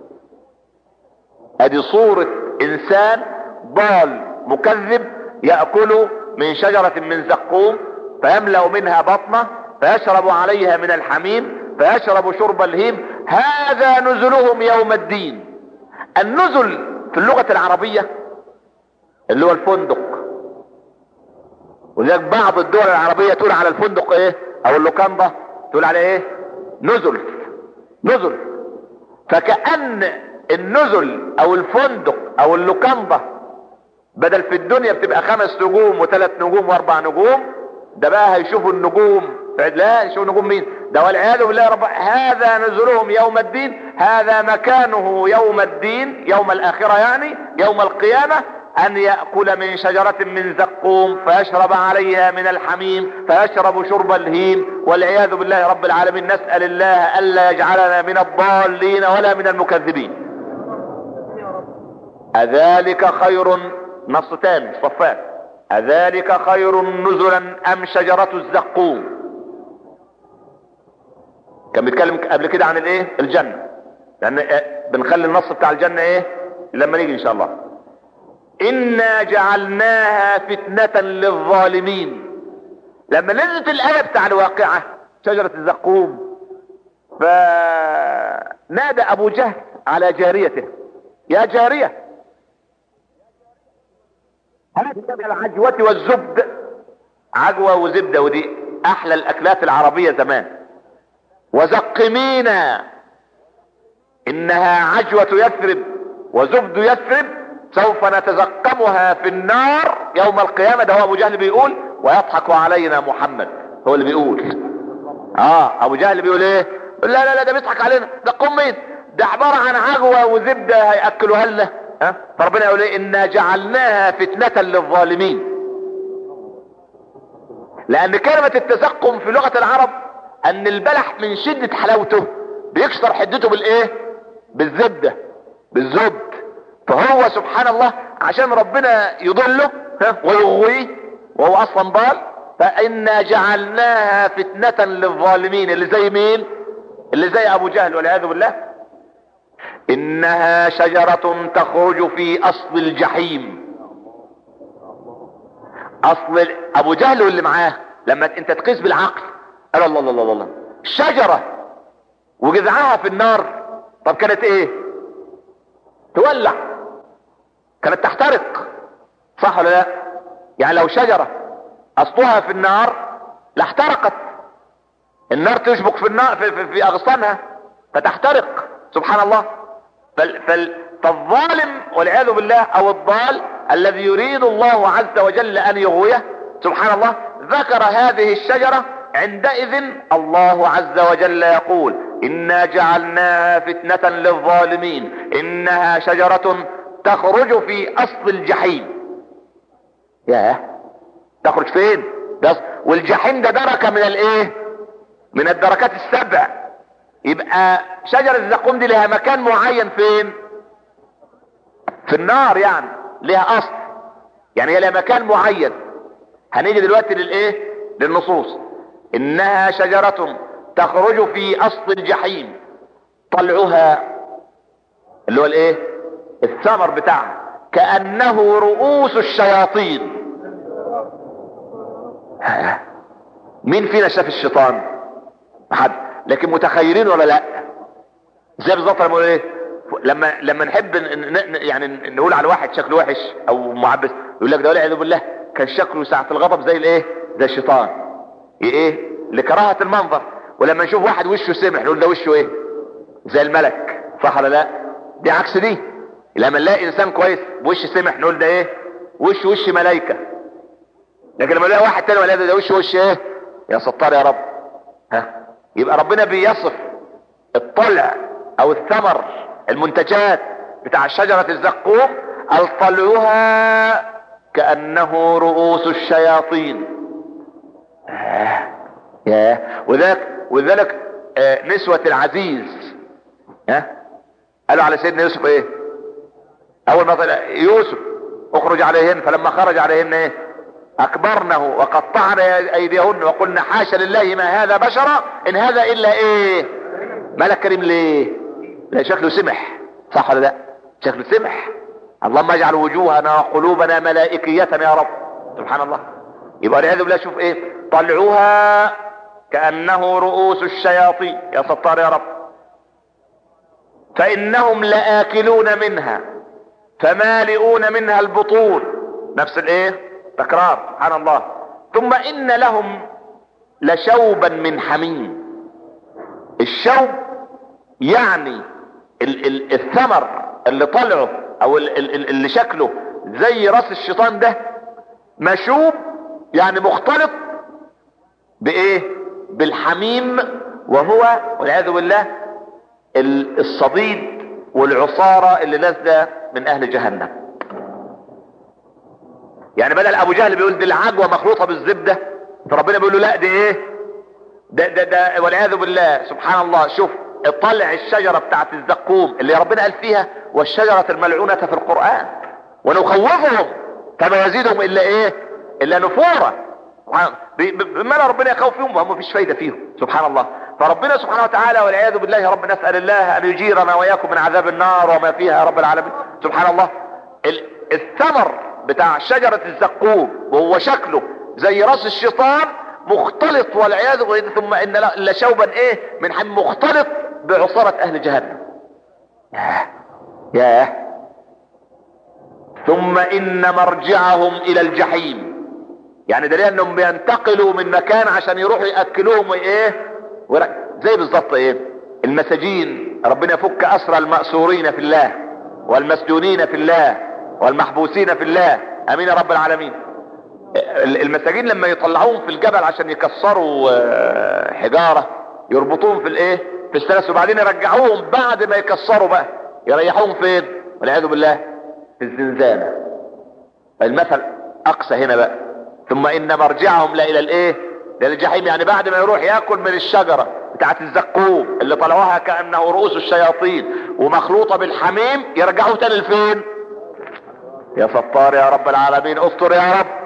ادي صورة انسان ضال مكذب يأكل من شجرة من زقوم فيملأ منها بطنه فيشرب عليها من الحميم فيشرب شرب الهيم. هذا نزلهم يوم الدين. النزل في اللغة العربية اللي هو الفندق، ولذلك بعض الدول العربية تقول على الفندق ايه؟ او اللوكاندا تقول عليه ايه؟ نزل. نزل. فكأن النزل او الفندق او اللوكاندا بدل في الدنيا بتبقى 5 نجوم و3 نجوم و4 نجوم، ده بقى هيشوفوا النجوم. لا، يشوفوا نجوم مين؟ ده والعياذ بالله رب. هذا نزلهم يوم الدين، هذا مكانه يوم الدين، يوم الاخرة يعني يوم القيامة، ان يأكل من شجرة من زقوم فيشرب عليها من الحميم فيشرب شرب الهيم، والعياذ بالله رب العالمين. نسأل الله الا يجعلنا من الضالين ولا من المكذبين. اذلك خير نص تاني صفات: أذلك خير نزلا أم شجرة الزقوم؟ كان بيتكلم قبل كده عن الايه؟ الجنة، لان بنخلي النص بتاع الجنة ايه لما نيجي ان شاء الله. إنا جعلناها فتنة للظالمين. لما نزلت الآية بتاع الواقعة شجرة الزقوم، فنادى أبو جهل على جاريته: يا جارية، هل تتبع العجوة والزبد؟ عجوة وزبدة، ودي أحلى الأكلات العربية زمان. وزقمينا، إنها عجوة يثرب وزبد يثرب، سوف نتزقمها في النار يوم القيامة. ده هو أبو جهل بيقول، ويضحك علينا محمد، هو اللي بيقول. أبو جهل بيقول إيه؟ لا لا لا، ده بيضحك علينا. ده قوم مين؟ ده عبارة عن عجوة وزبدة هيأكلوها لنا. فربنا يقول إيه؟ إنا جعلناها فتنة للظالمين. لأن كلمة التزقم في لغة العرب أن البلح من شدة حلاوته بيكسر حدته بالإيه؟ بالزبدة، بالزبد. فهو سبحان الله عشان ربنا يضله ويغويه وهو اصلا ضال، فإنا جعلناها فتنة للظالمين. اللي زي مين؟ اللي زي ابو جهل والعياذ بالله. انها شجرة تخرج في اصل الجحيم. اصل ابو جهل واللي معاه لما انت تقيس بالعقل، قال الله الله الله الله، شجرة وجذعها في النار، طب كانت ايه؟ تولع، كانت تحترق، صح ولا لا؟ يعني لو شجرة اصلها في النار لاحترقت. النار تشبك في النار في اغصانها فتحترق، سبحان الله. فالظالم والعياذ بالله او الضال الذي يريد الله عز وجل ان يغويه، سبحان الله، ذكر هذه الشجرة. عندئذ الله عز وجل يقول: إنا جعلناها فتنة للظالمين، إنها شجرة تخرج في اصل الجحيم. ياه، تخرج فين؟ والجحيم ده دركة من الايه؟ من الدركات السبع. يبقى شجرة الزقوم دي لها مكان معين فين؟ في النار، يعني لها اصل، يعني هي لها مكان معين. هنيجي دلوقتي للايه؟ للنصوص. انها شجرة تخرج في اصل الجحيم، طلعها اللي هو الايه؟ الثمر بتاعها كأنه رؤوس الشياطين. مين فينا شاف الشيطان؟ محد. لكن متخيلين ولا لا؟ زي بالظبط لما ايه؟ لما نحب يعني نقول على واحد شكله وحش او معبس، يقول لك ده والعياذ بالله كان شكله ساعة الغضب زي الايه؟ زي الشيطان. ايه؟ لكراهة المنظر. ولما نشوف واحد وشه سمح نقول ده وشه ايه؟ زي الملك، صح ولا لا؟ دي عكس دي. لما نلاقي انسان كويس بوش سمح نقول ده ايه؟ وش ملايكة. لكن لما نلاقي واحد تاني ولا ده وش ايه؟ يا ستار يا رب. يبقى ربنا بيصف الطلع او الثمر، المنتجات بتاع شجرة الزقوم، طلعها كأنه رؤوس الشياطين. وذلك نسوة العزيز قالوا على سيدنا يوسف ايه؟ اول ما طلع يوسف اخرج عليهن، فلما خرج عليهن ايه؟ اكبرنه وقطعن ايديهن وقلنا حاشا لله ما هذا بشرا ان هذا الا ايه؟ ملك كريم. ليه؟ لا شكله سمح، صح ولا لا؟ شكله سمح. اللهم اجعل وجوهنا وقلوبنا ملائكية يا رب، سبحان الله. يبقى والعياذ بالله شوف ايه؟ طلعها كأنه رؤوس الشياطين، يا ستار يا رب. فإنهم لآكلون منها فمالئون منها البطون. نفس الايه؟ تكرار، سبحان الله. ثم إن لهم لشوبا من حميم. الشوب يعني الثمر اللي طلعه او اللي شكله زي راس الشيطان ده مشوب، يعني مختلط بايه؟ بالحميم، وهو والعياذ بالله الصديد والعصارة اللي نازله من اهل جهنم. يعني بدل ابو جهل بيقول دي العجوة مخلوطة بالزبدة، فربنا بيقول له لا دي ايه؟ ده والعياذ بالله، سبحان الله. شوف طلع الشجرة بتاعت الزقوم اللي ربنا قال فيها والشجرة الملعونة في القرآن، ونخوفهم فما يزيدهم الا ايه؟ الا نفورا. بما ربنا يخوف فيهم وهم مفيش فايدة فيهم، سبحان الله. فربنا سبحانه وتعالى والعياذ بالله يا رب نسأل الله ان يجيرنا واياكم من عذاب النار وما فيها يا رب العالمين. سبحان الله. الثمر بتاع شجرة الزقوم وهو شكله زي راس الشيطان مختلط والعياذ بالله، ثم ان لشوبا ايه من حميم مختلط بعصارة اهل جهنم. ياه. ثم ان مرجعهم الى الجحيم، يعني دليل انهم بينتقلوا من مكان عشان يروحوا ياكلوهم ايه زي بالظبط ايه المساجين. ربنا يفك اسرى المأسورين في الله والمسجونين في الله والمحبوسين في الله، امين يا رب العالمين. المساجين لما يطلعوهم في الجبل عشان يكسروا حجارة يربطوهم في الايه في السلاسل، وبعدين يرجعوهم بعد ما يكسروا بقى يريحوهم فين والعياذ بالله؟ في الزنزانة. المثل اقصى هنا بقى. ثم ان مرجعهم لا الى الايه للجحيم، يعني بعد ما يروح ياكل من الشجرة بتاعت الزقوم اللي طلعوها كأنه رؤوس الشياطين ومخلوطة بالحميم، يرجعوا تاني لفين؟ يا ستار يا رب العالمين، استر يا رب.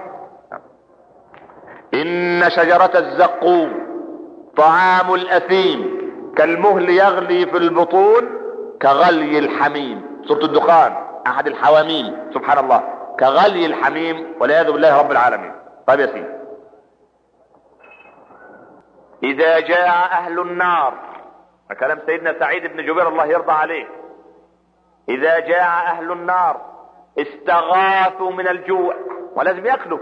ان شجرة الزقوم طعام الاثيم كالمهل يغلي في البطون كغلي الحميم. سورة الدخان احد الحواميم، سبحان الله، كغلي الحميم والعياذ بالله رب العالمين. طيب يا سيدي، اذا جاء اهل النار، كلام سيدنا سعيد بن جبير الله يرضى عليه، اذا جاء اهل النار استغاثوا من الجوع ولازم ياكلوا،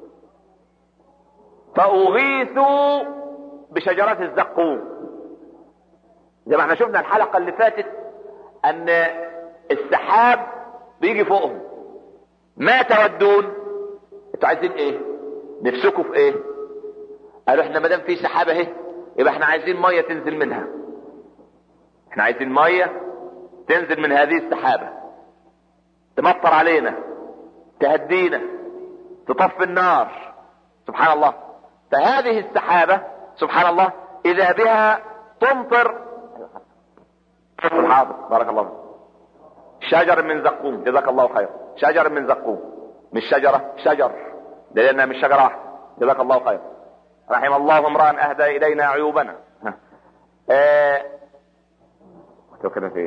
فاغيثوا بشجرة الزقوم. زي ما احنا شفنا الحلقة اللي فاتت ان السحاب بيجي فوقهم. ما تودون؟ انتوا عايزين ايه؟ نفسكم في ايه؟ قالوا احنا مادام في سحابة اهي يبقى احنا عايزين مية تنزل منها. احنا عايزين مية تنزل من هذه السحابة تمطر علينا، تهدينا، تطفي النار، سبحان الله. فهذه السحابة سبحان الله اذا بها تمطر. حاضر، بارك الله فيك. شجر من زقوم، جزاك الله خير. شجر من زقوم، مش شجرة، شجر، لانها مش شجرة واحدة. جزاك الله خير. رحم الله امرأ اهدى الينا عيوبنا. كده في ايه؟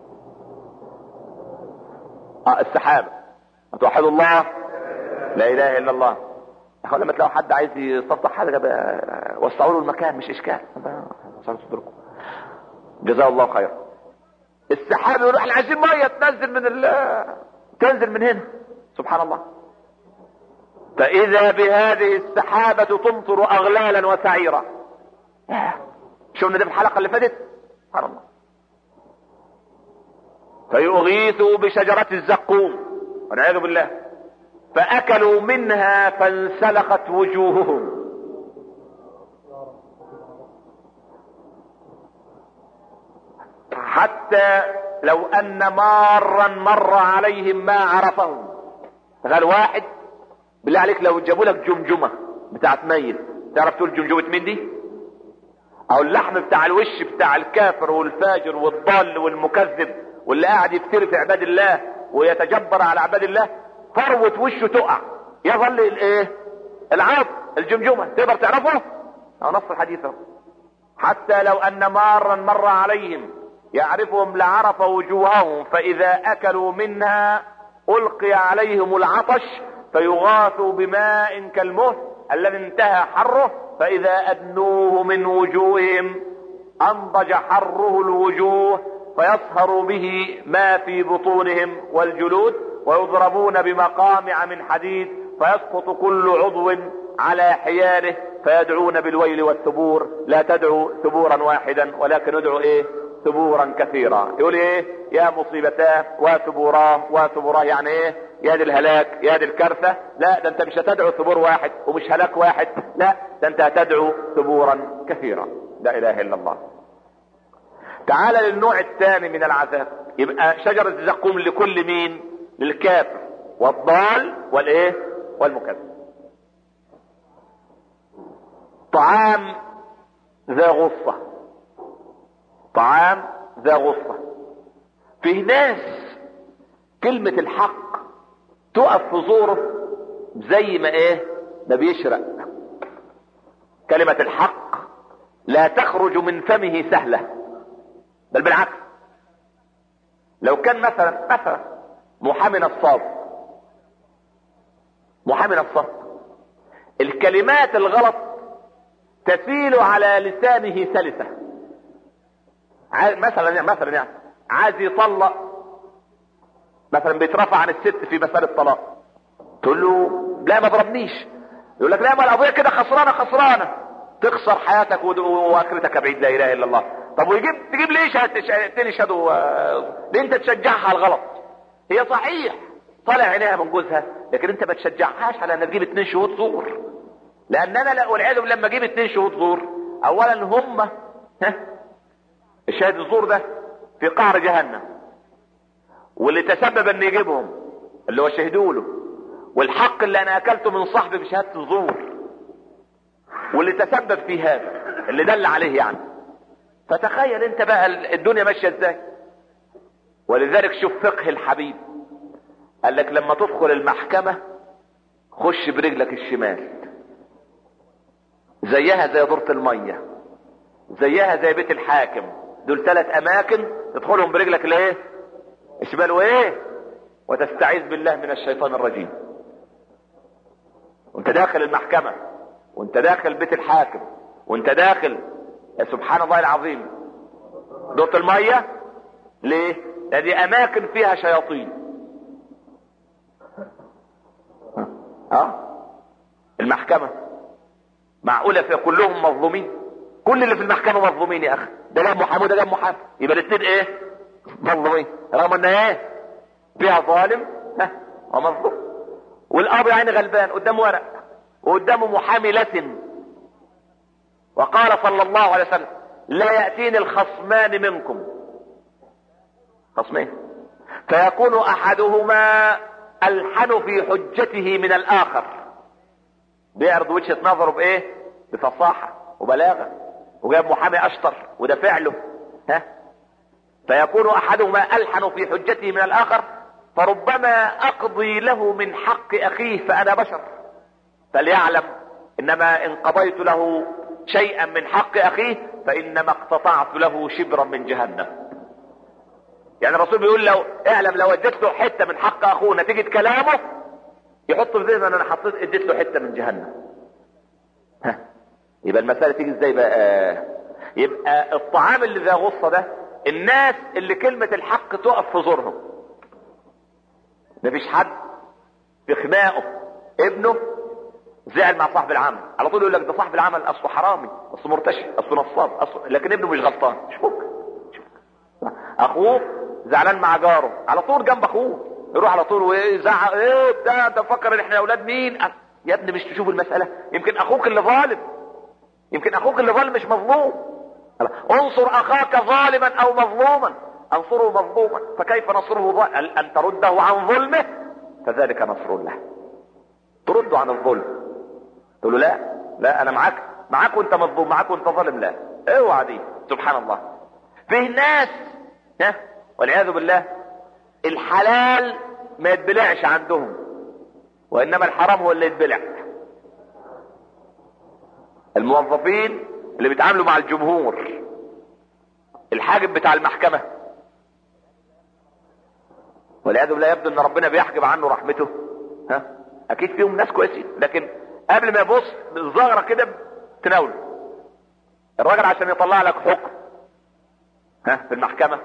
السحابة. توحدوا الله، لا اله الا الله. اخوان لما تلاقوا حد عايز يسطح حاجة وسعوا له المكان، مش اشكال. جزاه الله خير. السحاب يقول احنا عايزين ميه تنزل من هنا، سبحان الله. فاذا بهذه السحابة تمطر اغلالا وسعيرا. شفنا ده في الحلقة اللي فاتت، سبحان الله. فيغيثوا بشجرة الزقوم والعياذ بالله، فاكلوا منها فانسلخت وجوههم. حتى لو ان مارا مر عليهم ما عرفهم. قال واحد بالله عليك لو جابوا لك جمجمة بتاعت ميت، تعرف تقول جمجمة مين دي؟ او اللحم بتاع الوش بتاع الكافر والفاجر والضال والمكذب واللي قاعد يفتري في عباد الله ويتجبر على عباد الله، فروة وشه تقع، يظل الايه؟ العظم، الجمجمة. تقدر تعرفه؟ او نص الحديث. حتى لو ان مارا مر عليهم يعرفهم لعرف وجوههم، فاذا اكلوا منها القي عليهم العطش فيغاثوا بماء كالمهل الذي انتهى حره، فاذا ادنوه من وجوههم انضج حره الوجوه فيصهر به ما في بطونهم والجلود، ويضربون بمقامع من حديد فيسقط كل عضو على حياله فيدعون بالويل والثبور. لا تدعوا ثبورا واحدا ولكن ادعوا ايه؟ ثبورا كثيرا. يقول ايه؟ يا مصيبتاه وثبوراه. وثبوراه يعني ايه؟ يا دي الهلاك، يا دي الكارثة. لا، ده انت مش هتدعو ثبور واحد ومش هلاك واحد، لا، ده انت هتدعو ثبورا كثيرا. لا اله الا الله. تعال للنوع الثاني من العذاب. يبقى شجرة الزقوم لكل مين؟ للكافر والضال والايه؟ والمكذب. طعام ذا غصة، طعام ذا غصة. فيه ناس كلمة الحق تقف في زوره زي ما ما بيشرق. كلمة الحق لا تخرج من فمه سهلة، بل بالعكس. لو كان مثلا محامي نصاب، الكلمات الغلط تسيل على لسانه سلسة. مثلا يعني عايز يطلق، مثلا بيترفع عن الست في مسألة الطلاق، تقول له لا ما ضربنيش، يقول لك لا ما القضية كده خسرانة، تخسر حياتك واخرتك بعيد، لا اله الا الله. طب تجيب ليه شهادتين يشهدوا؟ ليه انت تشجعها على الغلط؟ هي صحيح طالع عينيها من جوزها، لكن انت ما تشجعهاش على ان تجيب 2 شهود زور. لان انا والعياذ بالله لما اجيب 2 شهود زور، اولا هم الشاهد الزور ده في قعر جهنم، واللي تسبب ان يجيبهم اللي هو شهدوا له، والحق اللي انا اكلته من صاحبي بشهادة الزور، واللي تسبب في هذا اللي دل عليه يعني. فتخيل انت بقى الدنيا ماشيه ازاي. ولذلك شوف فقه الحبيب، قال لك لما تدخل المحكمة خش برجلك الشمال، زيها زي دورة المية، زيها زي بيت الحاكم. دول 3 اماكن تدخلهم برجلك الشمال، وتستعيذ بالله من الشيطان الرجيم. وانت داخل المحكمة، وانت داخل بيت الحاكم، وانت داخل سبحان الله العظيم دورة المية. ليه؟ لان دي اماكن فيها شياطين. المحكمة معقولة في كلهم مظلومين؟ كل اللي في المحكمة مظلومين يا اخي. ده جاب محامي وده جاب محامي، يبقى الاثنين مظلومين، رغم ان فيها ظالم ومظلوم. والقاضي يعني غلبان قدامه ورق وقدامه محامي لسن. وقال صلى الله عليه وسلم لا يأتيني الخصمان منكم، خصمين، فيكون احدهما الحن في حجته من الاخر، بيعرض وجهة نظره بفصاحة وبلاغة، وجاب محامي اشطر وده فعله فيكون احدهما الحن في حجته من الاخر، فربما اقضي له من حق اخيه فانا بشر، فليعلم انما ان قضيت له شيئا من حق اخيه فانما اقتطعت له شبرا من جهنم. يعني الرسول بيقول لو اديت له حته من حق اخوه نتيجه كلامه، يحط في ذهنه ان انا اديت له حته من جهنم. يبقى المساله تيجي ازاي بقى؟ يبقى الطعام اللي ذا غصه ده الناس اللي كلمه الحق تقف في زورهم. مفيش حد في خناقه ابنه زعل مع صاحب العمل، على طول يقول لك ده صاحب العمل اصله حرامي، اصله مرتشي، اصله نصاب، لكن ابنه مش غلطان. مش ممكن. اخوه زعلان مع جاره، على طول جنب اخوه يروح على طول ويزعق ده فكر ان احنا اولاد مين؟ يا ابني مش تشوف المساله؟ يمكن اخوك اللي ظالم، مش مظلوم. انصر اخاك ظالما او مظلوما، انصره مظلوما فكيف نصره ان ترده عن ظلمه، فذلك نصر الله. ترده عن الظلم، تقول له لا انا معاك وانت مظلوم، معاك وانت ظالم، لا اوعى دي. سبحان الله. فيه ناس والعياذ بالله الحلال ما يتبلعش عندهم، وانما الحرام هو اللي يتبلع. الموظفين اللي بيتعاملوا مع الجمهور، الحاجب بتاع المحكمة، والعياذ بالله يبدو ان ربنا بيحجب عنه رحمته. اكيد فيهم ناس كويسين، لكن قبل ما يبص بالظاهرة كده تناوله الراجل عشان يطلع لك حكم في المحكمة.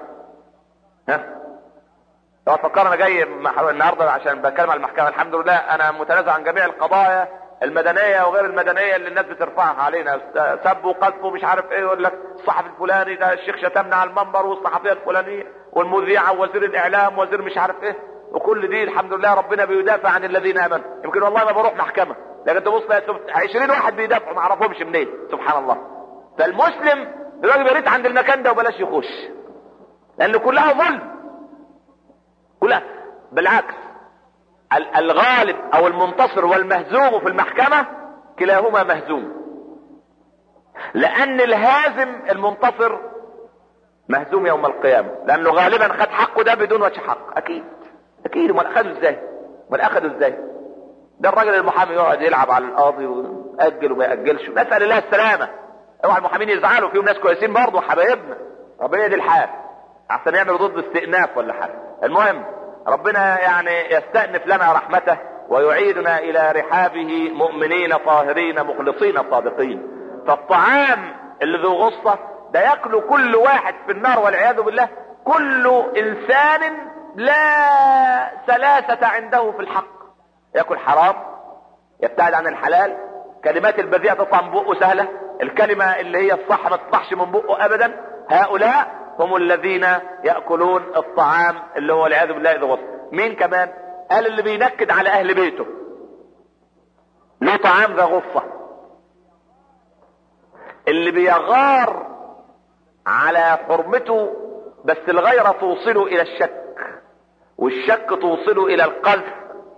لو تفكر انا جاي النهارده عشان بتكلم على المحكمة، الحمد لله انا متنازع عن جميع القضايا المدنية وغير المدنية اللي الناس بترفعها علينا، سب وقذف ومش عارف يقول لك الصحفي الفلاني ده الشيخ شتمنا على المنبر، والصحفية الفلانية والمذيعة ووزير الاعلام ووزير مش عارف وكل دي الحمد لله ربنا بيدافع عن الذين امنوا. يمكن والله ما بروح محكمة، لكن تبص 20 واحد بيدافعوا ما اعرفهمش منين. سبحان الله. فالمسلم الراجل يا ريت عند المكان ده وبلاش يخش، لان كلها ظلم، كلها. بالعكس الغالب او المنتصر والمهزوم في المحكمة كلاهما مهزوم، لان الهازم المنتصر مهزوم يوم القيامة، لانه غالبا خد حقه ده بدون وجه حق. اكيد امال اخذوا ازاي؟ ده الراجل المحامي يقعد يلعب على القاضي ويأجل وما يأجلش، نسأل الله السلامة. اوعى المحامين يزعلوا، فيهم ناس كويسين برضه حبايبنا، ربنا يدي الحال احسن يعمل ضد استئناف ولا حاجه. المهم ربنا يعني يستأنف لنا رحمته ويعيدنا الى رحابه مؤمنين طاهرين مخلصين صادقين. فالطعام اللي ذو غصه ده ياكله كل واحد في النار والعياذ بالله، كل انسان لا سلاسة عنده في الحق، ياكل حرام، يبتعد عن الحلال، كلمات البذيئة تطلع من بقه سهلة، الكلمة اللي هي الصح ما تطلعش من بقه ابدا. هؤلاء هم الذين يأكلون الطعام اللي هو والعياذ بالله ذو غصة. مين كمان؟ قال اللي بينكد على اهل بيته له طعام ذا غصة، اللي بيغار على حرمته بس الغيرة توصله الى الشك، والشك توصله الى القذف.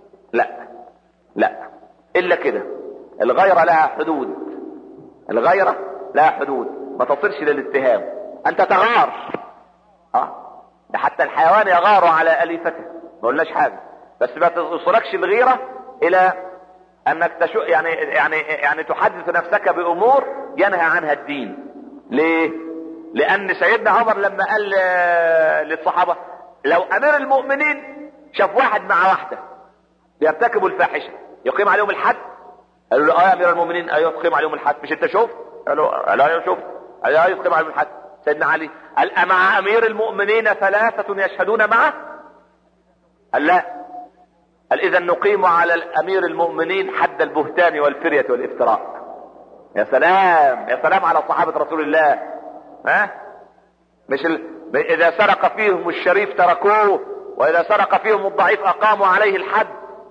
لا الا كده، الغيرة لها حدود، الغيرة لها حدود، ما تصلش للاتهام. انت تغار، ده حتى الحيوان يغار على اليفته، ما قلناش حاجة، بس ما توصلكش الغيرة الى انك يعني تحدث نفسك بامور ينهى عنها الدين. ليه؟ لان سيدنا عمر لما قال للصحابة لو امير المؤمنين شاف واحد مع واحدة بيرتكبوا الفاحشة يقيم عليهم الحد، قالوا له يا امير المؤمنين ايوه تقيم عليهم الحد، مش انت شوف؟ قالوا لا شوف، ايوه يقيم عليهم الحد. سيدنا علي قال امع امير المؤمنين ثلاثة يشهدون معه؟ قال لا. قال اذا نقيم على الامير المؤمنين حد البهتان والفرية والافتراء. يا سلام يا سلام على صحابة رسول الله. مش اذا سرق فيهم الشريف تركوه، واذا سرق فيهم الضعيف اقاموا عليه الحد.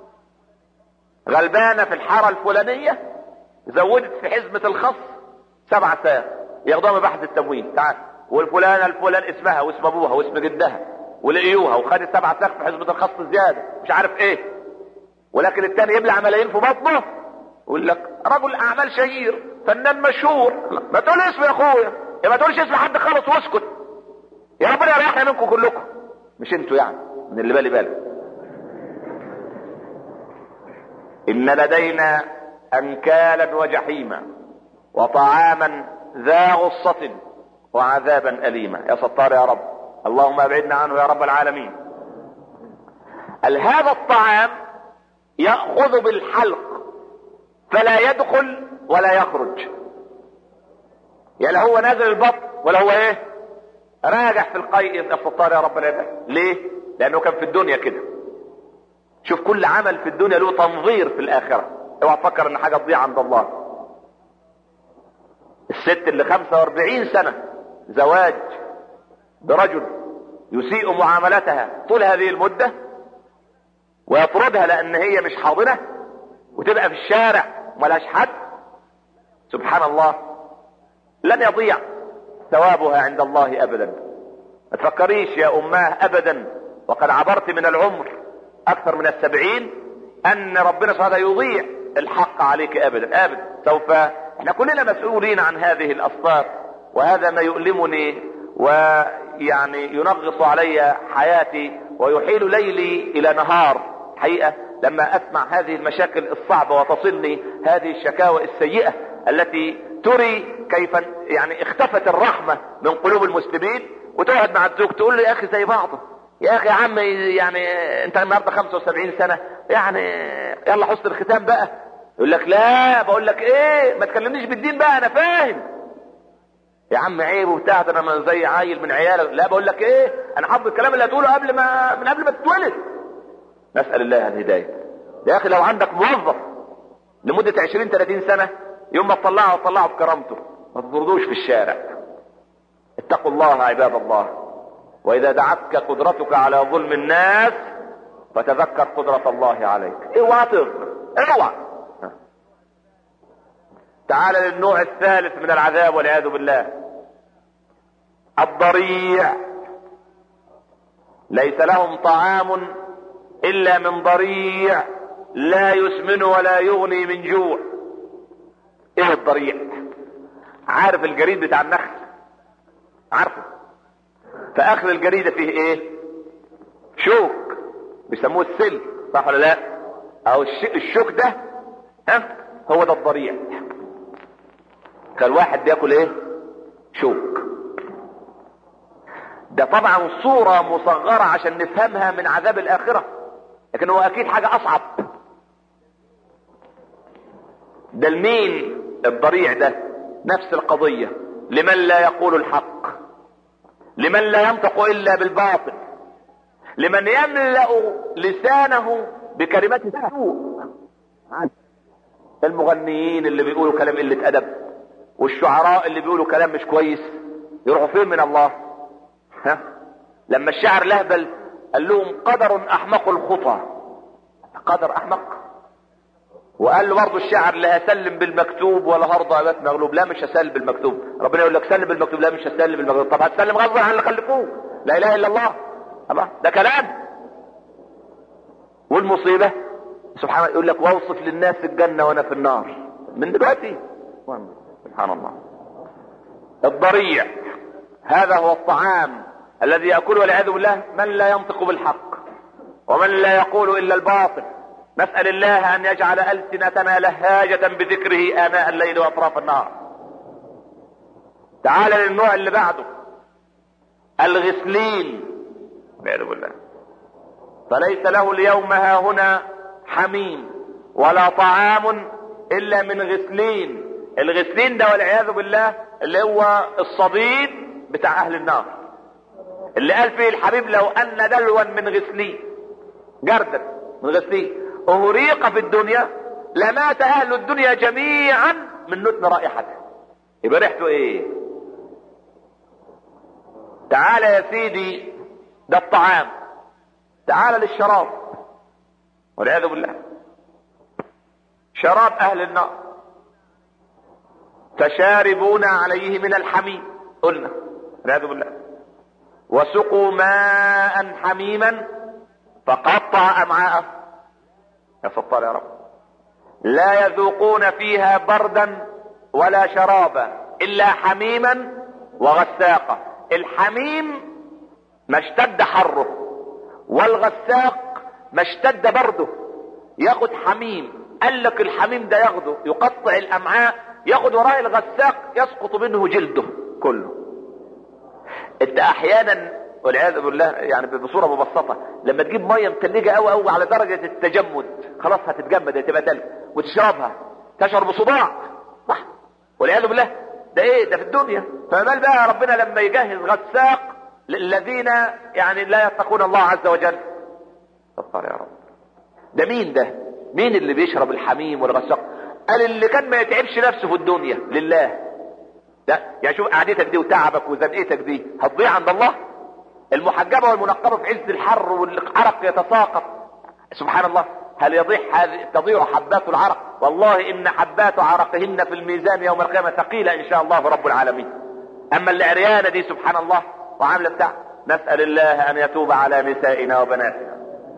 غلبانة في الحارة الفلانية زودت في حزمة الخص 7 ساعات ياخدوها من بحث التموين، تعال، والفلانة الفلان اسمها واسم ابوها واسم جدها ولقيوها وخدت 7 ساعات في حزمة الخص زيادة مش عارف ايه، ولكن التاني يبلع ملايين في بطنه يقول لك رجل اعمال شهير فنان مشهور. ما تقول اسم يا اخويا، ما تقولش اسم حد خالص واسكت، يا ربنا يريحنا منكم كلكم، مش انتوا يعني من اللي بالي. إن لدينا أنكالا وجحيما وطعاما ذا غصة وعذابا أليما. يا ستار يا رب، اللهم ابعدنا عنه يا رب العالمين. هذا الطعام يأخذ بالحلق فلا يدخل ولا يخرج، يعني هو نازل البطن ولا هو ايه راجع في القيء. يا ستار يا رب العالمين. ليه؟ لأنه كان في الدنيا كده. شوف كل عمل في الدنيا له تنظير في الاخرة، اوعى تفكر ان حاجة تضيع عند الله. الست اللي 45 سنة زواج برجل يسيء معاملتها طول هذه المدة ويطردها لان هي مش حاضنة وتبقى في الشارع وملهاش حد، سبحان الله لن يضيع ثوابها عند الله ابدا. ما تفكريش يا اماه ابدا وقد عبرت من العمر اكثر من 70 ان ربنا سبحانه يضيع الحق عليك ابدا ابدا. سوف احنا كلنا مسؤولين عن هذه الاصفار، وهذا ما يؤلمني ويعني ينغص علي حياتي ويحيل ليلي الى نهار حقيقة لما اسمع هذه المشاكل الصعبة وتصلني هذه الشكاوى السيئة التي تري كيف يعني اختفت الرحمة من قلوب المسلمين. وتقعد مع الزوج تقول له يا اخي زي بعضه، يا اخي يا عم يعني انت النهارده 75 سنة يعني يلا حسن الختام بقى. يقول لك لا، بقول لك ايه ما تكلمنيش بالدين بقى انا فاهم يا عم عيب وبتاع، ده انا زي عيل من عيالك. لا بقول لك ايه انا حافظ الكلام اللي هتقوله قبل ما تتولد. نسأل الله الهداية. يا اخي لو عندك موظف لمدة 20-30 سنة يوم ما تطلعه بكرامته ما تطردوش في الشارع. اتقوا الله عباد الله، واذا دعتك قدرتك على ظلم الناس فتذكر قدرة الله عليك. اوعى تغفر، اوعى. تعال للنوع الثالث من العذاب والعياذ بالله، الضريع. ليس لهم طعام الا من ضريع لا يسمن ولا يغني من جوع. ايه الضريع؟ عارف الجريد بتاع النخل؟ عارفه؟ فاخر الجريدة فيه ايه؟ شوك بيسموه السل، صح ولا لا؟ او الشوك ده هو ده الضريع. كان واحد بياكل ايه؟ شوك. ده طبعا صورة مصغرة عشان نفهمها من عذاب الاخرة، لكن هو اكيد حاجة اصعب. ده المين الضريع ده؟ نفس القضية، لمن لا يقول الحق، لمن لا ينطق الا بالباطل، لمن يملأ لسانه بكلمات السوء. المغنيين اللي بيقولوا كلام قلة ادب، والشعراء اللي بيقولوا كلام مش كويس، يروحوا فين من الله؟ لما الشاعر لهبل قال لهم قدر احمق الخطى، قدر احمق. وقال له برضه الشاعر لا هسلم بالمكتوب ولا هرضى ابات مغلوب. لا مش هسلم بالمكتوب. ربنا يقول لك سلم بالمكتوب، لا مش هسلم بالمكتوب. طب هتسلم غصب عن اللي خلفوه. لا اله الا الله. الله ده كلام. والمصيبة سبحان الله يقول لك واوصف للناس الجنة وانا في النار من دلوقتي. سبحان الله. الضريع هذا هو الطعام الذي يأكله والعياذ بالله من لا ينطق بالحق ومن لا يقول الا الباطل. نسأل الله ان يجعل ألسنتنا لهاجة بذكره آناء الليل واطراف النهار. تعال للنوع اللي بعده، الغسلين والعياذ بالله. فليس له اليوم هاهنا حميم ولا طعام الا من غسلين. الغسلين ده والعياذ بالله اللي هو الصديد بتاع اهل النار، اللي قال فيه الحبيب لو ان دلوا من غسلين، جردا من غسلين اهريق في الدنيا لمات اهل الدنيا جميعا من نتن رائحته. يبقى ريحته ايه؟ تعال يا سيدي، ده الطعام. تعال للشراب والعياذ بالله، شراب اهل النار. فشاربون عليه من الحميم قلنا والعياذ بالله، وسقوا ماء حميما فقطع امعاءه. يا ستار يا رب. لا يذوقون فيها بردا ولا شرابا الا حميما وغساقا. الحميم ما اشتد حره، والغساق ما اشتد برده. ياخد حميم، قال لك الحميم ده ياخده يقطع الامعاء، ياخد وراء الغساق يسقط منه جلده كله. انت احيانا والعياذ بالله يعني بصوره مبسطه لما تجيب ميه متلجه قوي قوي على درجه التجمد، خلاص هتتجمد هتبقى تلج، وتشربها تشعر بصداع، صح؟ والعياذ بالله ده ايه ده في الدنيا. فما بال بقى ربنا لما يجهز غساق للذين يعني لا يتقون الله عز وجل. استغفر يا رب. ده مين ده؟ مين اللي بيشرب الحميم والغساق؟ قال اللي كان ما يتعبش نفسه في الدنيا لله. لا يعني شوف قعدتك دي وتعبك وزنقتك دي هتضيع عند الله. المحجبة والمنقبة في عز الحر والعرق يتساقط، سبحان الله، هل تضيع حبات العرق؟ والله ان حبات عرقهن في الميزان يوم القيامة ثقيلة ان شاء الله رب العالمين. اما العريانة دي سبحان الله وعاملة بتاع، نسأل الله ان يتوب على نسائنا وبناتنا.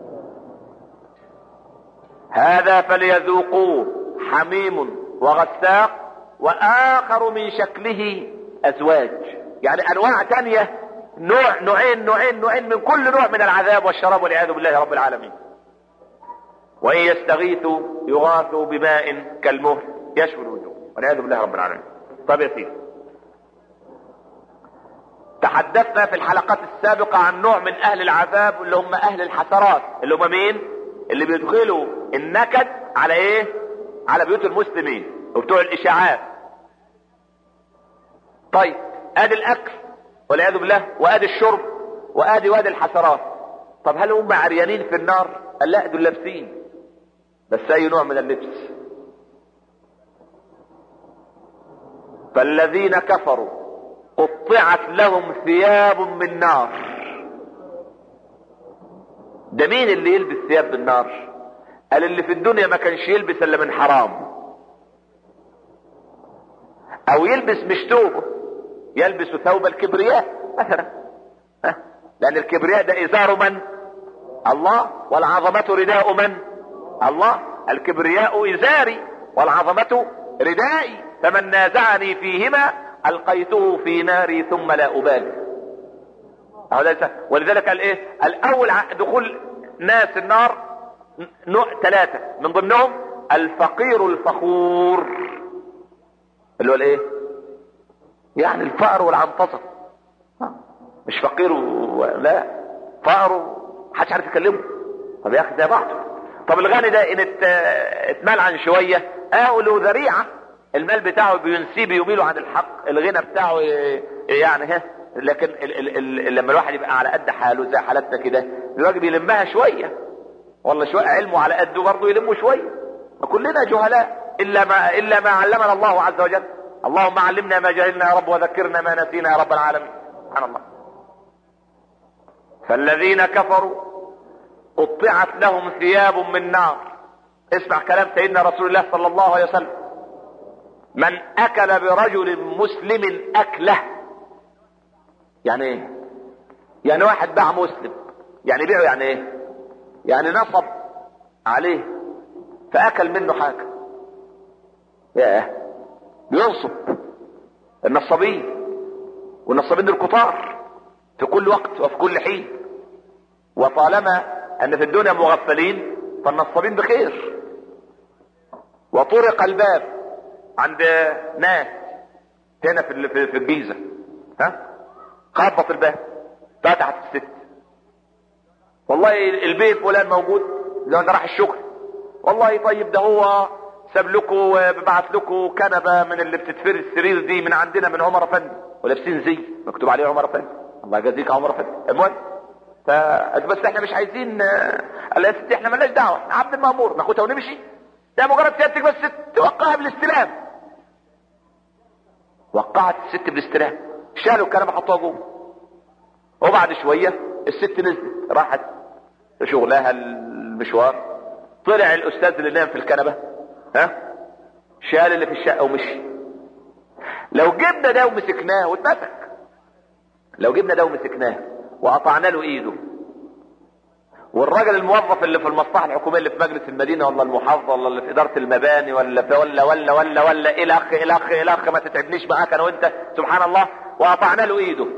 هذا فليذوقوه حميم وغساق واخر من شكله ازواج. يعني انواع تانية، نوعين من كل نوع من العذاب والشراب والعياذ بالله رب العالمين. وان يستغيثوا يغاثوا بماء كالمهل يشوي الوجوه والعياذ بالله رب العالمين. طب يا سيدي، تحدثنا في الحلقات السابقة عن نوع من اهل العذاب اللي هم اهل الحسرات، اللي هم مين؟ اللي بيدخلوا النكد على ايه؟ على بيوت المسلمين وبتوع الاشاعات. طيب ادي الاكل والعياذ بالله، وادي الشرب، وادي الحسرات. طب هل هم عريانين في النار؟ قال لا، دول لابسين، بس اي نوع من اللبس. فالذين كفروا قطعت لهم ثياب من نار. ده مين اللي يلبس ثياب من نار؟ قال اللي في الدنيا ما كانش يلبس الا من حرام، او يلبس مش ثوبه، يلبس ثوب الكبرياء مثلا، لان الكبرياء ده ازار من؟ الله. والعظمة رداء من؟ الله. الكبرياء ازاري والعظمة ردائي، فمن نازعني فيهما القيته في ناري ثم لا ابالي. ولذلك قال ايه؟ الاول دخول ناس النار ثلاثة من ضمنهم الفقير الفخور، اللي هو الايه؟ يعني الفقر والعنطسة، مش فقير لا، فقر محدش عارف يكلمه. طب يا اخي زي بعض. طب الغني ده ان اتمال عن شوية له ذريعة، المال بتاعه بينسيه بيميله عن الحق، الغنى بتاعه يعني لكن لما الواحد يبقى على قد حاله زي حالتنا كده الواجب يلمها شوية، والله شوية علمه على قده برضه يلمه شوية. كلنا جهلاء الا ما علمنا الله عز وجل. اللهم علمنا ما جهلنا يا رب وذكرنا ما نسينا يا رب العالمين. سبحان الله. فالذين كفروا قطعت لهم ثياب من نار. اسمع كلام سيدنا رسول الله صلى الله عليه وسلم: من اكل برجل مسلم اكله. يعني ايه؟ يعني واحد باع مسلم، يعني بيعه يعني ايه؟ يعني نصب عليه فاكل منه حاجة. ياه، بينصب. النصابين والنصابين الكتار في كل وقت وفي كل حين، وطالما ان في الدنيا مغفلين فالنصابين بخير. وطرق الباب عند ناس هنا في الجيزة، خبط الباب، فتحت الست: والله البيت فلان موجود؟ لو انا راح الشغل. والله طيب ده هو ساب لكم ببعت لكم كنبه من اللي بتتفرد السرير دي من عندنا من عمر افندي، ولابسين زي مكتوب عليه عمر افندي. الله يجازيك يا عمر افندي. المهم بس احنا مش عايزين. قال يا ستي احنا مالناش دعوه، احنا عبد المامور ناخدها ونمشي، ده مجرد سيادتك بس توقعها بالاستلام. وقعت الست بالاستلام، شالوا الكنبه حطوها جوه. وبعد شويه الست نزلت راحت شغلها المشوار. طلع الاستاذ اللي نام في الكنبه شال اللي في الشقه ومشي. لو جبنا ده ومسكناه واتمسك، لو جبنا ده ومسكناه وقطعنا له ايده، والراجل الموظف اللي في المصلحه الحكوميه اللي في مجلس المدينه ولا المحافظه ولا اللي في اداره المباني ولا الاخ ما تتعبنيش معاك انا وانت، سبحان الله، وقطعنا له ايده،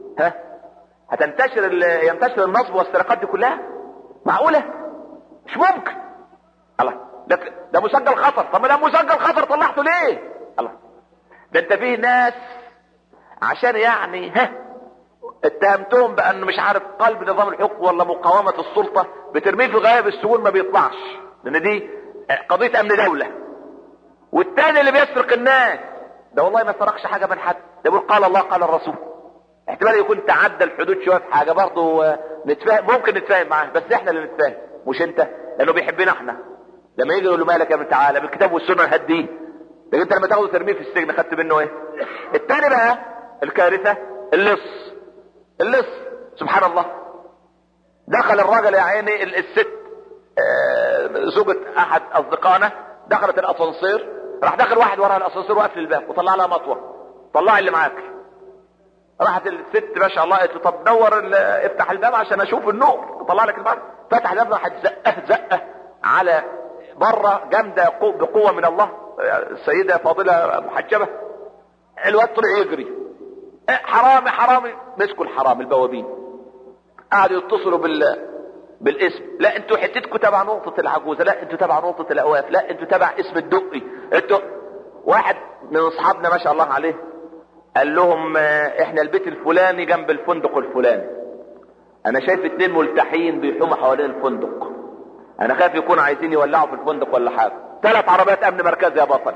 ينتشر النصب والسرقات دي كلها؟ معقوله؟ مش ممكن. الله، ده مسجل خطر. طب ما ده مسجل خطر طلعته ليه؟ الله، ده انت فيه ناس عشان يعني اتهمتهم بانه مش عارف قلب نظام الحكم ولا مقاومة السلطة، بترميه في غياب السجون ما بيطلعش، لان دي قضية امن دولة. والتاني اللي بيسرق الناس ده والله ما سرقش حاجة من حد، ده بيقول قال الله قال الرسول. احتمال يكون تعدى الحدود شوية في حاجة برضه نتفاهم، ممكن نتفاهم معاه، بس احنا اللي نتفاهم مش انت، لانه بيحبنا احنا. لما يجي يقول له مالك يا ابن تعالى بالكتاب والسنة نهديه، لكن انت لما تاخده ترميه في السجن خدت منه ايه؟ التاني بقى الكارثة اللص سبحان الله. دخل الراجل يا عيني، الست زوجة احد اصدقائنا دخلت الاسانسير، راح دخل واحد وراها الاسانسير وقفل الباب وطلع لها مطوه: طلعي اللي معاك. راحت الست ما شاء الله قالت له: طب نور افتح الباب عشان اشوف النور طلع لك الباب. فتح الباب، راحت زقه على بره جامده بقوه من الله، السيده فاضله محجبه. الواد طلع يجري: حرامي حرامي. مسكوا الحرام البوابين، قعدوا يتصلوا بالاسم: لا انتوا حتتكم تبع نقطة العجوزة، لا انتوا تبع نقطة الاواف، لا انتوا تبع اسم الدقي، انتوا. واحد من اصحابنا ما شاء الله عليه قال لهم: احنا البيت الفلاني جنب الفندق الفلاني، انا شايف 2 ملتحين بيحوموا حوالين الفندق، انا خايف يكونوا عايزين يولعوا في الفندق ولا حاجة. 3 عربيات امن مركزي يا بطل،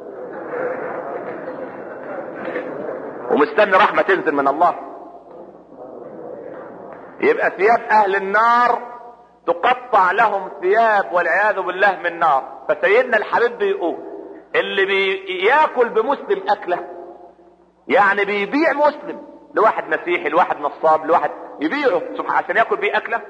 ومستني رحمة تنزل من الله. يبقى ثياب اهل النار تقطع لهم ثياب والعياذ بالله من نار. فسيدنا الحبيب بيقول: اللي بياكل بمسلم اكله، يعني بيبيع مسلم لواحد مسيحي لواحد نصاب لواحد، يبيعه سبحانه عشان ياكل بيه اكله،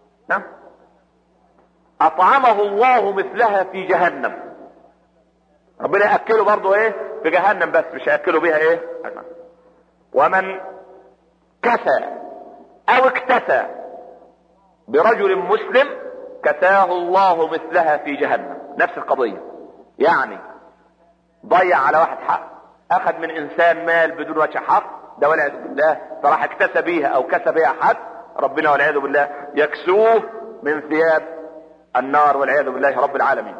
اطعمه الله مثلها في جهنم. ربنا ياكله برضه ايه؟ في جهنم، بس مش هياكله بيها ايه؟ ومن كسى او اكتسى برجل مسلم كساه الله مثلها في جهنم. نفس القضية، يعني ضيع على واحد حق، اخذ من انسان مال بدون وجه حق، ده والعياذ بالله فراح اكتسى بيها او كسب بيها حد، ربنا والعياذ بالله يكسوه من ثياب النار والعياذ بالله رب العالمين.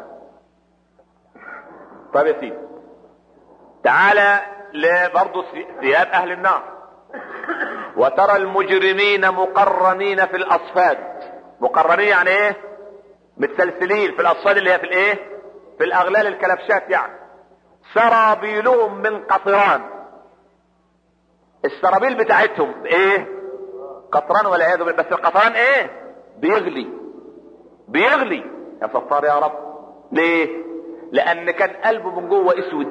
طيب يا سيدي، تعالى لبرضه ثياب اهل النار. وترى المجرمين مقرنين في الاصفاد. مقرنين يعني ايه؟ متسلسلين في الاصفاد اللي هي في الايه؟ في الاغلال الكلبشات يعني. سرابيلهم من قطران. السرابيل بتاعتهم ايه؟ قطران والعياذ بالله. بس القطران ايه؟ بيغلي يا ستار يا رب. ليه؟ لان كان قلبه من جوه اسود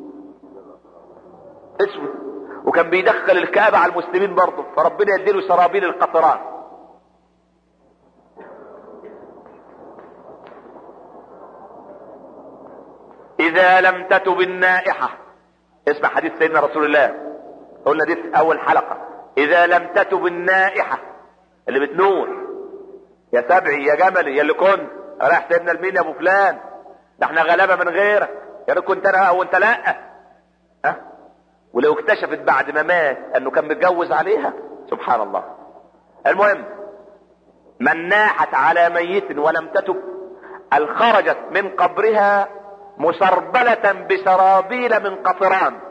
وكان بيدخل الكآبة على المسلمين برضه، فربنا يديله سرابيل القطران. اذا لم تتب النائحة، اسمع حديث سيدنا رسول الله، قلنا دي في اول حلقة. اذا لم تتب النائحة اللي بتنور، يا سبعي يا جملي يا اللي كنت رايح سيدنا المين يا ابو فلان، ده احنا غلابة من غيرك، يا ريت كنت انا وانت لا. ولو اكتشفت بعد ما مات انه كان متجوز عليها، سبحان الله. المهم، من ناحت على ميت ولم تتب خرجت من قبرها مسربلة بسرابيل من قطران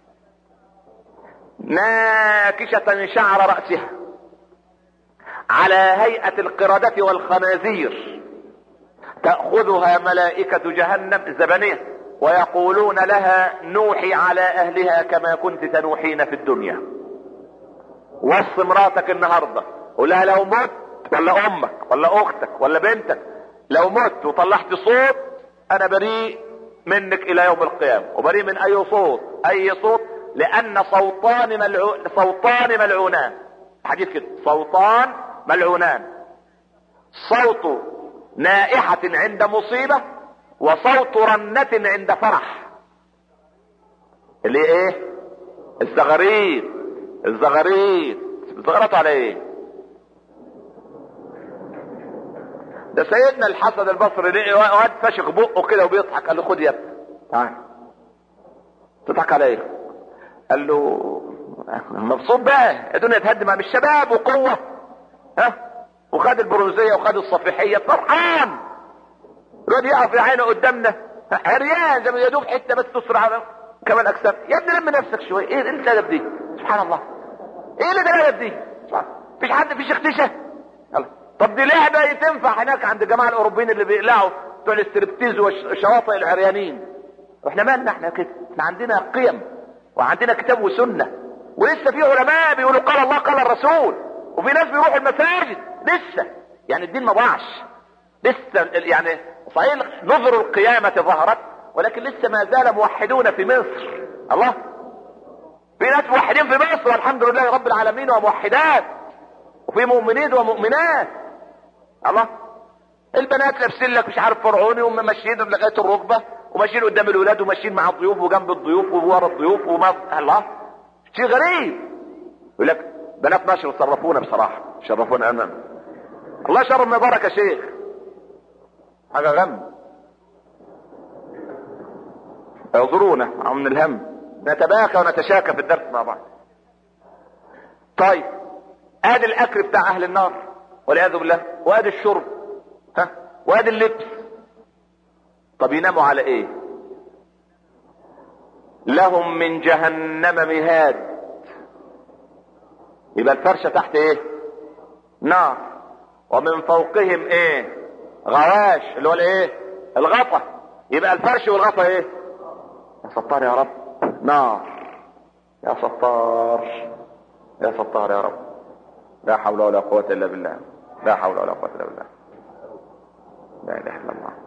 ناكشة شعر رأسها على هيئة القردة والخنازير، تأخذها ملائكة جهنم الزبانية ويقولون لها نوحي على اهلها كما كنت تنوحين في الدنيا. وص مراتك النهارده، قولها لو مت ولا امك ولا اختك ولا بنتك، لو مت وطلعت صوت انا بريء منك الى يوم القيامة، وبريء من اي صوت، لان صوتان ملعونان. حديث كده، صوتان ملعونان، صوت نائحة عند مصيبة وصوت رنة عند فرح. اللي ايه؟ الزغاريد زغرته على ايه؟ ده سيدنا الحسن البصري لقي واد فشخ بقه كده وبيضحك، قال له خد يا ابني تعال. تضحك على ايه؟ قال له مبسوط بقى، الدنيا تهدم مع الشباب وقوه، وخد البرونزيه وخد الصفيحيه، فرحان. الواد يقف في عينه قدامنا عريان زي ما يدوب حته بس تصر على كمان اجسام. يا ابني لم نفسك شويه، ايه الادب دي؟ سبحان الله، ايه الادب دي؟ مفيش حد في شختشه. طب دي لعبه تنفع هناك عند الجماعه الاوروبيين اللي بيقلعوا بتوع الاستريبتيز والشواطئ العريانين. واحنا مالنا احنا كده؟ احنا عندنا قيم وعندنا كتاب وسنه، ولسه في علماء بيقولوا قال الله قال الرسول، وفي ناس بيروحوا المساجد لسه. يعني الدين ما ضاعش لسه. يعني صحيح نظر القيامة ظهرت، ولكن لسه ما زال موحدون في مصر. الله، في ناس موحدين في مصر والحمد لله رب العالمين، وموحدات، وفي مؤمنين ومؤمنات. الله، البنات لابسين لك مش عارف فرعوني وماشيين لغايه الركبه، وماشيين قدام الولاد، وماشيين مع الضيوف وجنب الضيوف وورا الضيوف الله، شيء غريب. يقول لك بنات ماشي وصرفونا بصراحه، شرفونا امام الله. شرف نظرك يا شيخ، حاجه غم. اعذرونا من الهم، نتباكى ونتشاكى في الدرس مع بعض. طيب، ادي الاكل بتاع اهل النار والعياذ بالله، وادي الشرب، وادي اللبس. طب يناموا على ايه؟ لهم من جهنم مهاد. يبقى الفرشة تحت ايه؟ نار. ومن فوقهم ايه؟ غواش، اللي هو الايه؟ الغطا. يبقى الفرش والغطا ايه؟ يا ستار يا رب، نار. يا ستار يا ستار يا رب، لا حول ولا قوة الا بالله، لا حول ولا قوة الا بالله، لا اله الا الله.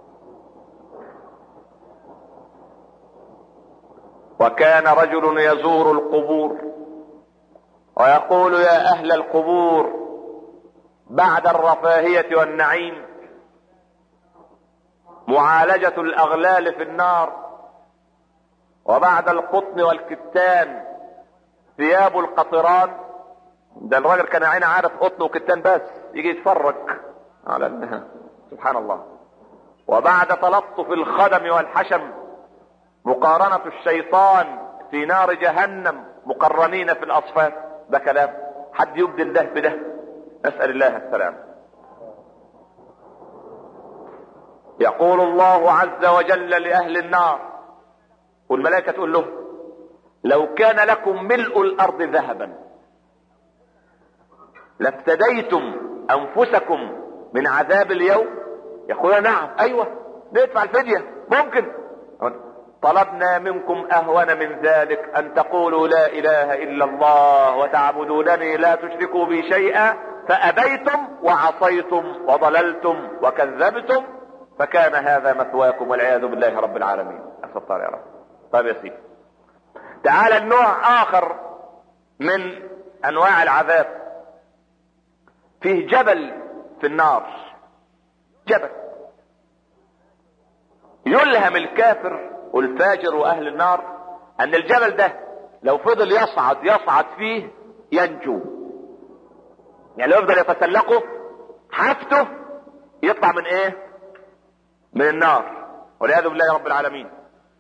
وكان رجل يزور القبور ويقول يا اهل القبور بعد الرفاهية والنعيم معالجة الاغلال في النار، وبعد القطن والكتان ثياب القطران. ده الراجل كان عينه عارف قطن وكتان بس، يجي يتفرج على انها سبحان الله. وبعد تلطف الخدم والحشم مقارنة الشيطان في نار جهنم مقرنين في الاصفاد. ده كلام حد يبدل ده بده؟ نسأل الله السلام. يقول الله عز وجل لأهل النار والملائكة تقول له لو كان لكم ملء الأرض ذهبا لافتديتم أنفسكم من عذاب اليوم. يقول نعم أيوة ندفع الفدية ممكن. طلبنا منكم أهون من ذلك أن تقولوا لا إله إلا الله وتعبدونني لا تشركوا بي شيئا فأبيتم وعصيتم وضللتم وكذبتم فكان هذا مثواكم والعياذ بالله رب العالمين. أستغفر يا رب. طيب يا سيدي تعال النوع آخر من أنواع العذاب. فيه جبل في النار، جبل يلهم الكافر والفاجر واهل النار ان الجبل ده لو فضل يصعد فيه ينجو. يعني لو يفضل يتسلقه حافته يطلع من ايه؟ من النار والعياذ بالله رب العالمين.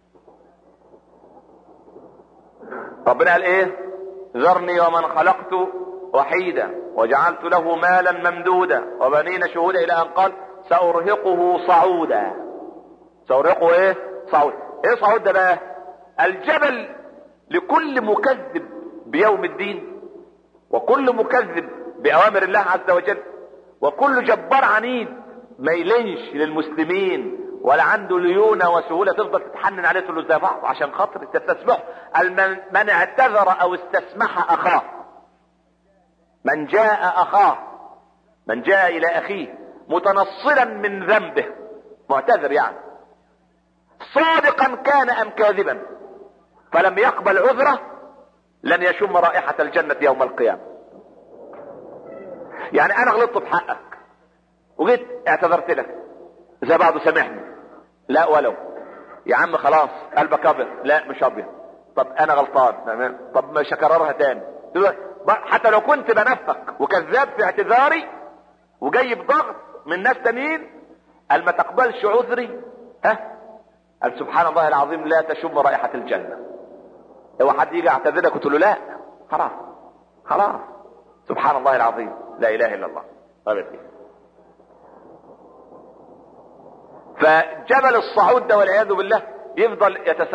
ربنا قال ايه؟ ذرني ومن خلقت وحيدا وجعلت له مالا ممدودا وبنين شهودا الى ان قال سأرهقه صعودا. سأرهقه ايه؟ صعود. ايه صعود ده بقى؟ الجبل لكل مكذب بيوم الدين وكل مكذب بأوامر الله عز وجل وكل جبار عنيد ما يلينش للمسلمين ولا عنده ليونة وسهولة تفضل تتحنن عليه تقول له زي بعض عشان خاطر تستسمحه. من اعتذر او استسمح اخاه، من جاء اخاه، من جاء الى اخيه متنصلا من ذنبه معتذر يعني صادقا كان ام كاذبا فلم يقبل عذره لن يشم رائحة الجنة يوم القيامة. يعني انا غلطت بحقك وجيت اعتذرت لك زي بعض سامحني، لا ولو يا عم خلاص قلبك ابيض، لا مش ابيض، طب انا غلطان، طب مش هكررها تاني. حتى لو كنت بنفق وكذاب في اعتذاري وجايب ضغط من ناس تانيين قال ما تقبلش عذري، قال سبحان الله العظيم لا تشم رائحة الجنة. لو حد يجي يعتذرك وتقول له لا خلاص خلاص سبحان الله العظيم لا اله الا الله. طيب فجبل الصعود ده والعياذ بالله يفضل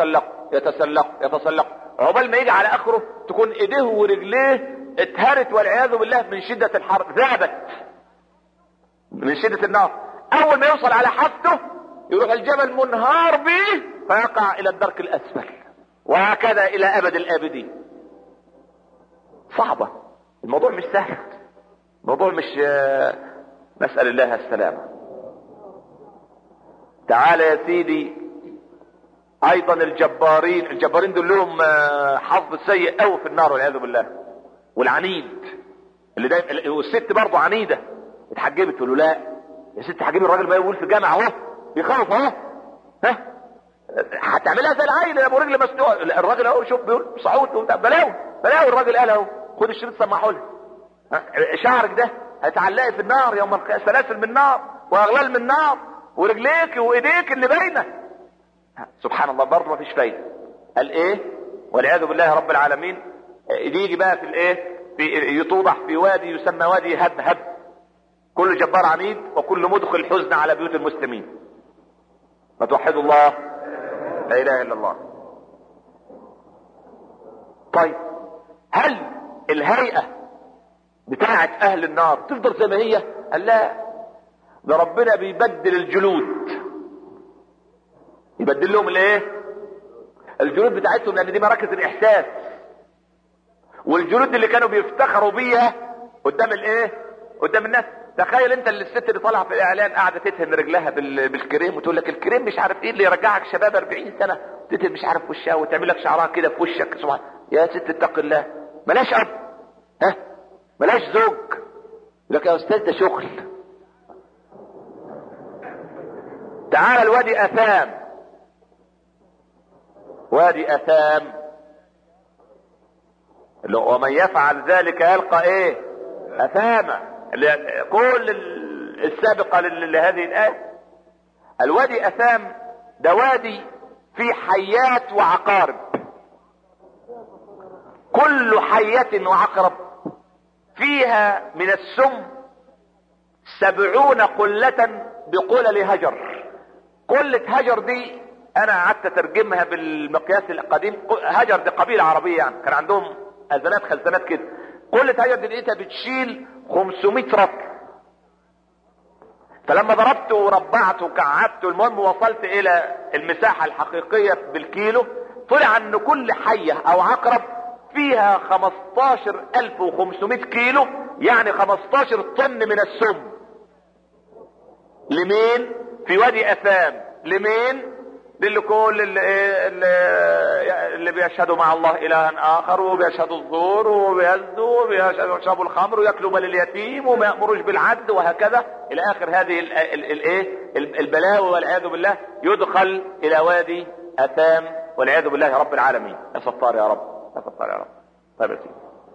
يتسلق عقبال ما يجي على اخره تكون ايديه ورجليه اتهرت والعياذ بالله من شدة الحر، ذابت من شدة النار. اول ما يوصل على حافته يروح الجبل منهار به فيقع الى الدرك الاسفل وهكذا الى ابد الابدين. صعبة الموضوع، مش سهل الموضوع، مش نسأل الله السلامة. تعال يا سيدي ايضا الجبارين دول لهم حظ سيء قوي في النار والعياذ بالله. والعنيد اللي دايما، والست برضه عنيده اتحجبت تقول له لا يا ست حجبي الراجل ما يقول في جامعه اهو بيخوف اهو، هتعملها زي العيل ابو رجل مسدوق. الراجل اهو شوف بيقول صعود بلاوي الراجل قال اهو خد الشريط سمحوا لي، شعرك ده هتعلقي في النار يوم القيامه، سلاسل من نار واغلال من نار ورجليك وايديك اللي باينه. سبحان الله برضه ما فيش فايده. قال ايه والعياذ بالله رب العالمين. يجي بقى في الايه، يتوضح في وادي يسمى وادي هب كل جبار عنيد وكل مدخل حزن على بيوت المسلمين. ما توحدوا الله لا اله الا الله. طيب هل الهيئة بتاعت اهل النار تفضل زي ما هي؟ قال لا، ده ربنا بيبدل الجلود، يبدل لهم الايه؟ الجلود بتاعتهم، لان دي مراكز الاحساس. والجلود اللي كانوا بيفتخروا بيها قدام الايه؟ قدام الناس. تخيل انت اللي الست اللي طالعه في الاعلان قاعده تدهن رجلها بالكريم وتقول لك الكريم مش عارف ايه اللي يرجعك شباب 40 سنه، تدهن مش عارف وشها وتعمل لك شعرها كده في وشك. سبحان يا ست اتق الله، ملاش اب، ملاش زوج، لك يا استاذ ده شغل. تعال الوادي اثام، وادي اثام ومن يفعل ذلك يلقى ايه؟ اثاما. كل السابقة لهذه الآية. الوادي اثام ده وادي فيه حيات وعقارب، كل حية وعقرب فيها من السم 70 قلة بقلل هجر. قلة هجر دي انا قعدت اترجمها بالمقياس القديم. هجر دي قبيلة عربية يعني، كان عندهم ازلات خلزانات كده. قلة هجر دي لقيتها بتشيل 500 رطل. فلما ضربت وربعت وكعبت المهم وصلت الى المساحة الحقيقية بالكيلو، طلع ان كل حية او عقرب فيها 15500 كيلو، يعني 15 طن من السم. لمين؟ في وادي اثام. لمين؟ لكل اللي بيشهدوا مع الله الها اخر، وبيشهدوا الزور، وبيزنوا، وبيشربوا الخمر، وياكلوا مال اليتيم، وما يامروش بالعدل، وهكذا الى اخر هذه البلاوي والعياذ بالله. يدخل الى وادي اثام والعياذ بالله رب العالمين. يا ستار يا رب، يا ستار يا رب. طيب يا سيدي.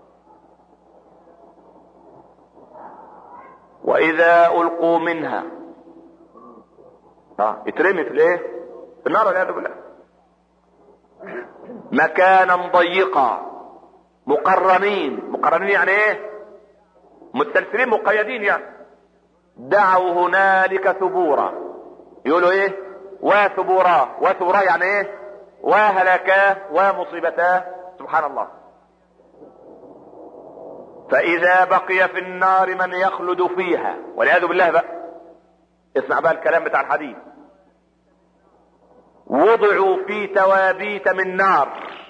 واذا القوا منها اترمي في الايه؟ في النار والعياذ بالله. مكانا ضيقا مقرنين يعني ايه؟ متسلسلين مقيدين يعني. دعوا هنالك ثبورا. يقولوا ايه؟ وثبورا يعني ايه؟ وهلكاه ومصيبتاه. سبحان الله. فاذا بقي في النار من يخلد فيها والعياذ بالله بقى. اسمع بقى الكلام بتاع الحديث. وضعوا في توابيت من نار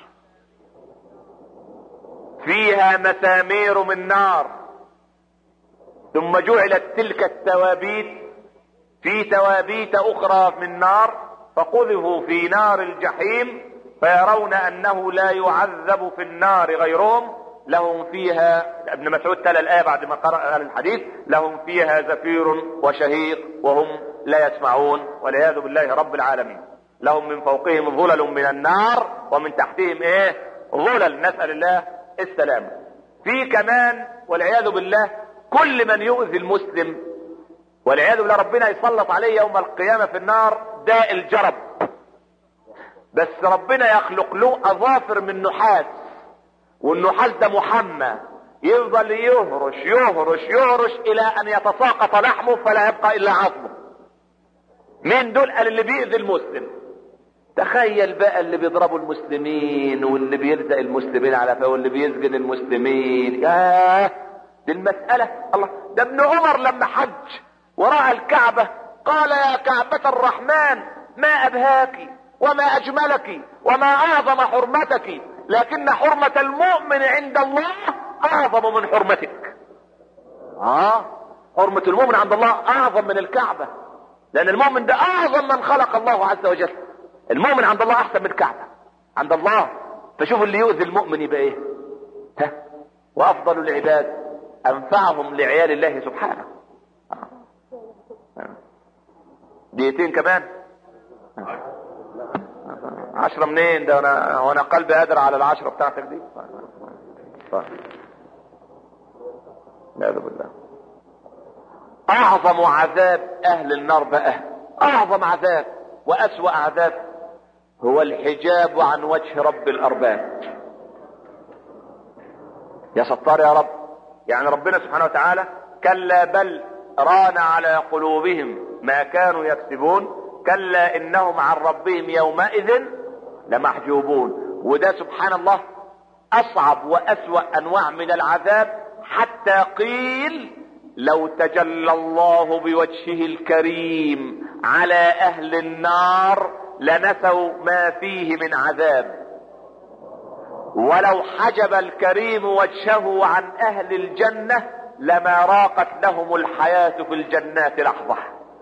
فيها مسامير من نار، ثم جعلت تلك التوابيت في توابيت اخرى من نار، فقذفوا في نار الجحيم فيرون انه لا يعذب في النار غيرهم. لهم فيها، ابن مسعود تلا الآية بعد ما قرأ الحديث، لهم فيها زفير وشهيق وهم لا يسمعون والعياذ بالله رب العالمين. لهم من فوقهم ظلل من النار ومن تحتهم ايه؟ ظلل. نسأل الله السلام. في كمان والعياذ بالله كل من يؤذي المسلم والعياذ بالله ربنا يسلط عليه يوم القيامة في النار داء الجرب، بس ربنا يخلق له اظافر من نحاس، والنحاس ده محمى، يفضل يهرش يهرش يهرش الى ان يتساقط لحمه فلا يبقى الا عظمه. مين دول؟ قال اللي بيؤذي المسلم. تخيل بقى اللي بيضربوا المسلمين، واللي بيلزق المسلمين على فاه، واللي بيسجن المسلمين. ياه دي المسألة. الله، ده ابن عمر لما حج ورأى الكعبة قال يا كعبة الرحمن ما أبهاك وما أجملك وما أعظم حرمتك، لكن حرمة المؤمن عند الله أعظم من حرمتك. حرمة المؤمن عند الله أعظم من الكعبة، لأن المؤمن ده أعظم من خلق الله عز وجل. المؤمن عند الله أحسن من الكعبة عند الله. فشوف اللي يؤذي المؤمن يبقى إيه؟ وأفضل العباد أنفعهم لعيال الله سبحانه. دقيقتين كمان. 10 منين ده؟ وانا قلبي قادر على 10 بتاعتك دي. لا بالله. اعظم عذاب اهل النار بقى، اعظم عذاب واسوأ عذاب هو الحجاب عن وجه رب الارباب. يا ستار يا رب. يعني ربنا سبحانه وتعالى كلا بل ران على قلوبهم ما كانوا يكسبون، كلا انهم عن ربهم يومئذ لمحجوبون. وده سبحان الله اصعب واسوأ انواع من العذاب، حتى قيل لو تجلى الله بوجهه الكريم على اهل النار لنسوا ما فيه من عذاب، ولو حجب الكريم وجهه عن اهل الجنة لما راقت لهم الحياة في الجنات لحظة.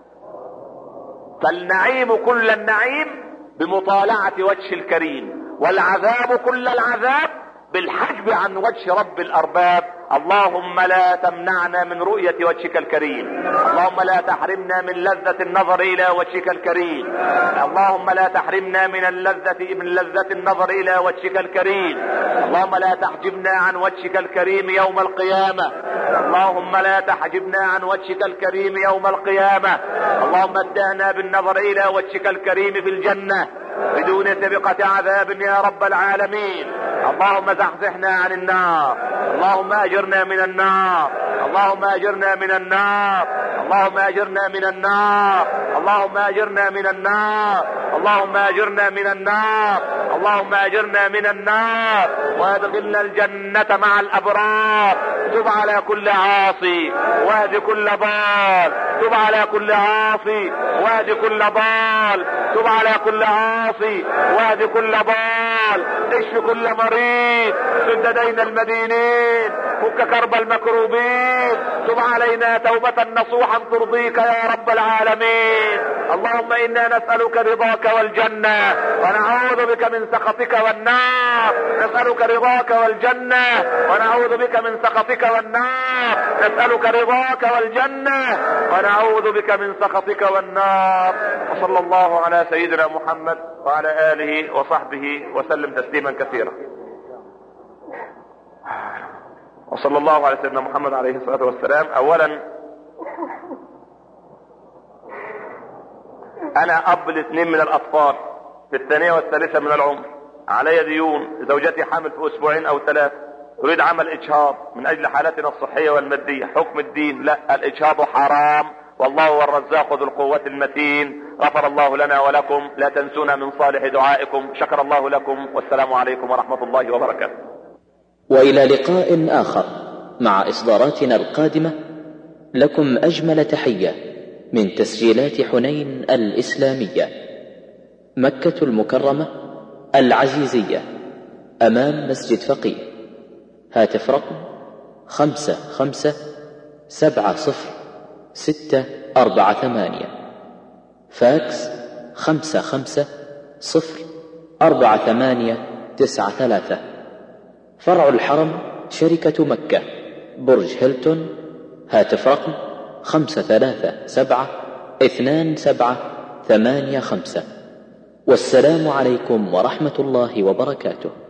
فالنعيم كل النعيم بمطالعة وجه الكريم، والعذاب كل العذاب بالحجب عن وجه رب الارباب. اللهم لا تمنعنا من رؤية وجهك الكريم، اللهم لا تحرمنا من لذة النظر الى وجهك الكريم، اللهم لا تحرمنا من لذة النظر الى وجهك الكريم، اللهم لا تحجبنا عن وجهك الكريم يوم القيامة، اللهم لا تحجبنا عن وجهك الكريم يوم القيامة، اللهم اتعنا بالنظر الى وجهك الكريم في الجنة بدون سابقة عذاب يا رب العالمين. اللهم زحزحنا عن النار، اللهم اجرنا من النار، اللهم اجرنا من النار، اللهم اجرنا من النار، اللهم اجرنا من النار، اللهم اجرنا من النار، اللهم اجرنا من النار، وادخلنا الجنة مع الابرار. تب على كل عاصي واهد كل ضال، تب على كل عاصي واهد كل ضال، تب على كل عاصي واهد كل ضال، اشف كل مريض، سد دين المدينين، فك كرب المكروبين، تب علينا توبة نصوحا ترضيك يا رب العالمين. اللهم انا نسألك رضاك والجنة ونعوذ بك من سخطك والنار، نسألك رضاك والجنة ونعوذ بك من سخطك والنار، نسألك رضاك والجنة ونعوذ بك من سخطك والنار. وصلى الله على سيدنا محمد وعلى آله وصحبه وسلم تسليما كثيرا. وصلى الله على سيدنا محمد عليه الصلاة والسلام. اولا انا اب لاثنين من الاطفال في الثانية والثالثة من العمر، علي ديون، زوجتي حامل في اسبوعين او 3، تريد عمل اجهاض من اجل حالتنا الصحية والمادية. حكم الدين: لا، الاجهاض حرام، والله هو الرزاق ذو القوة المتين. غفر الله لنا ولكم، لا تنسونا من صالح دعائكم. شكر الله لكم، والسلام عليكم ورحمة الله وبركاته. وإلى لقاء آخر مع إصداراتنا القادمة، لكم أجمل تحية من تسجيلات حنين الإسلامية، مكة المكرمة العزيزية، أمام مسجد فقيه. هاتف رقم 55700648، فاكس 55048893. فرع الحرم شركة مكة، برج هيلتون. هاتف رقم 5372785. والسلام عليكم ورحمة الله وبركاته.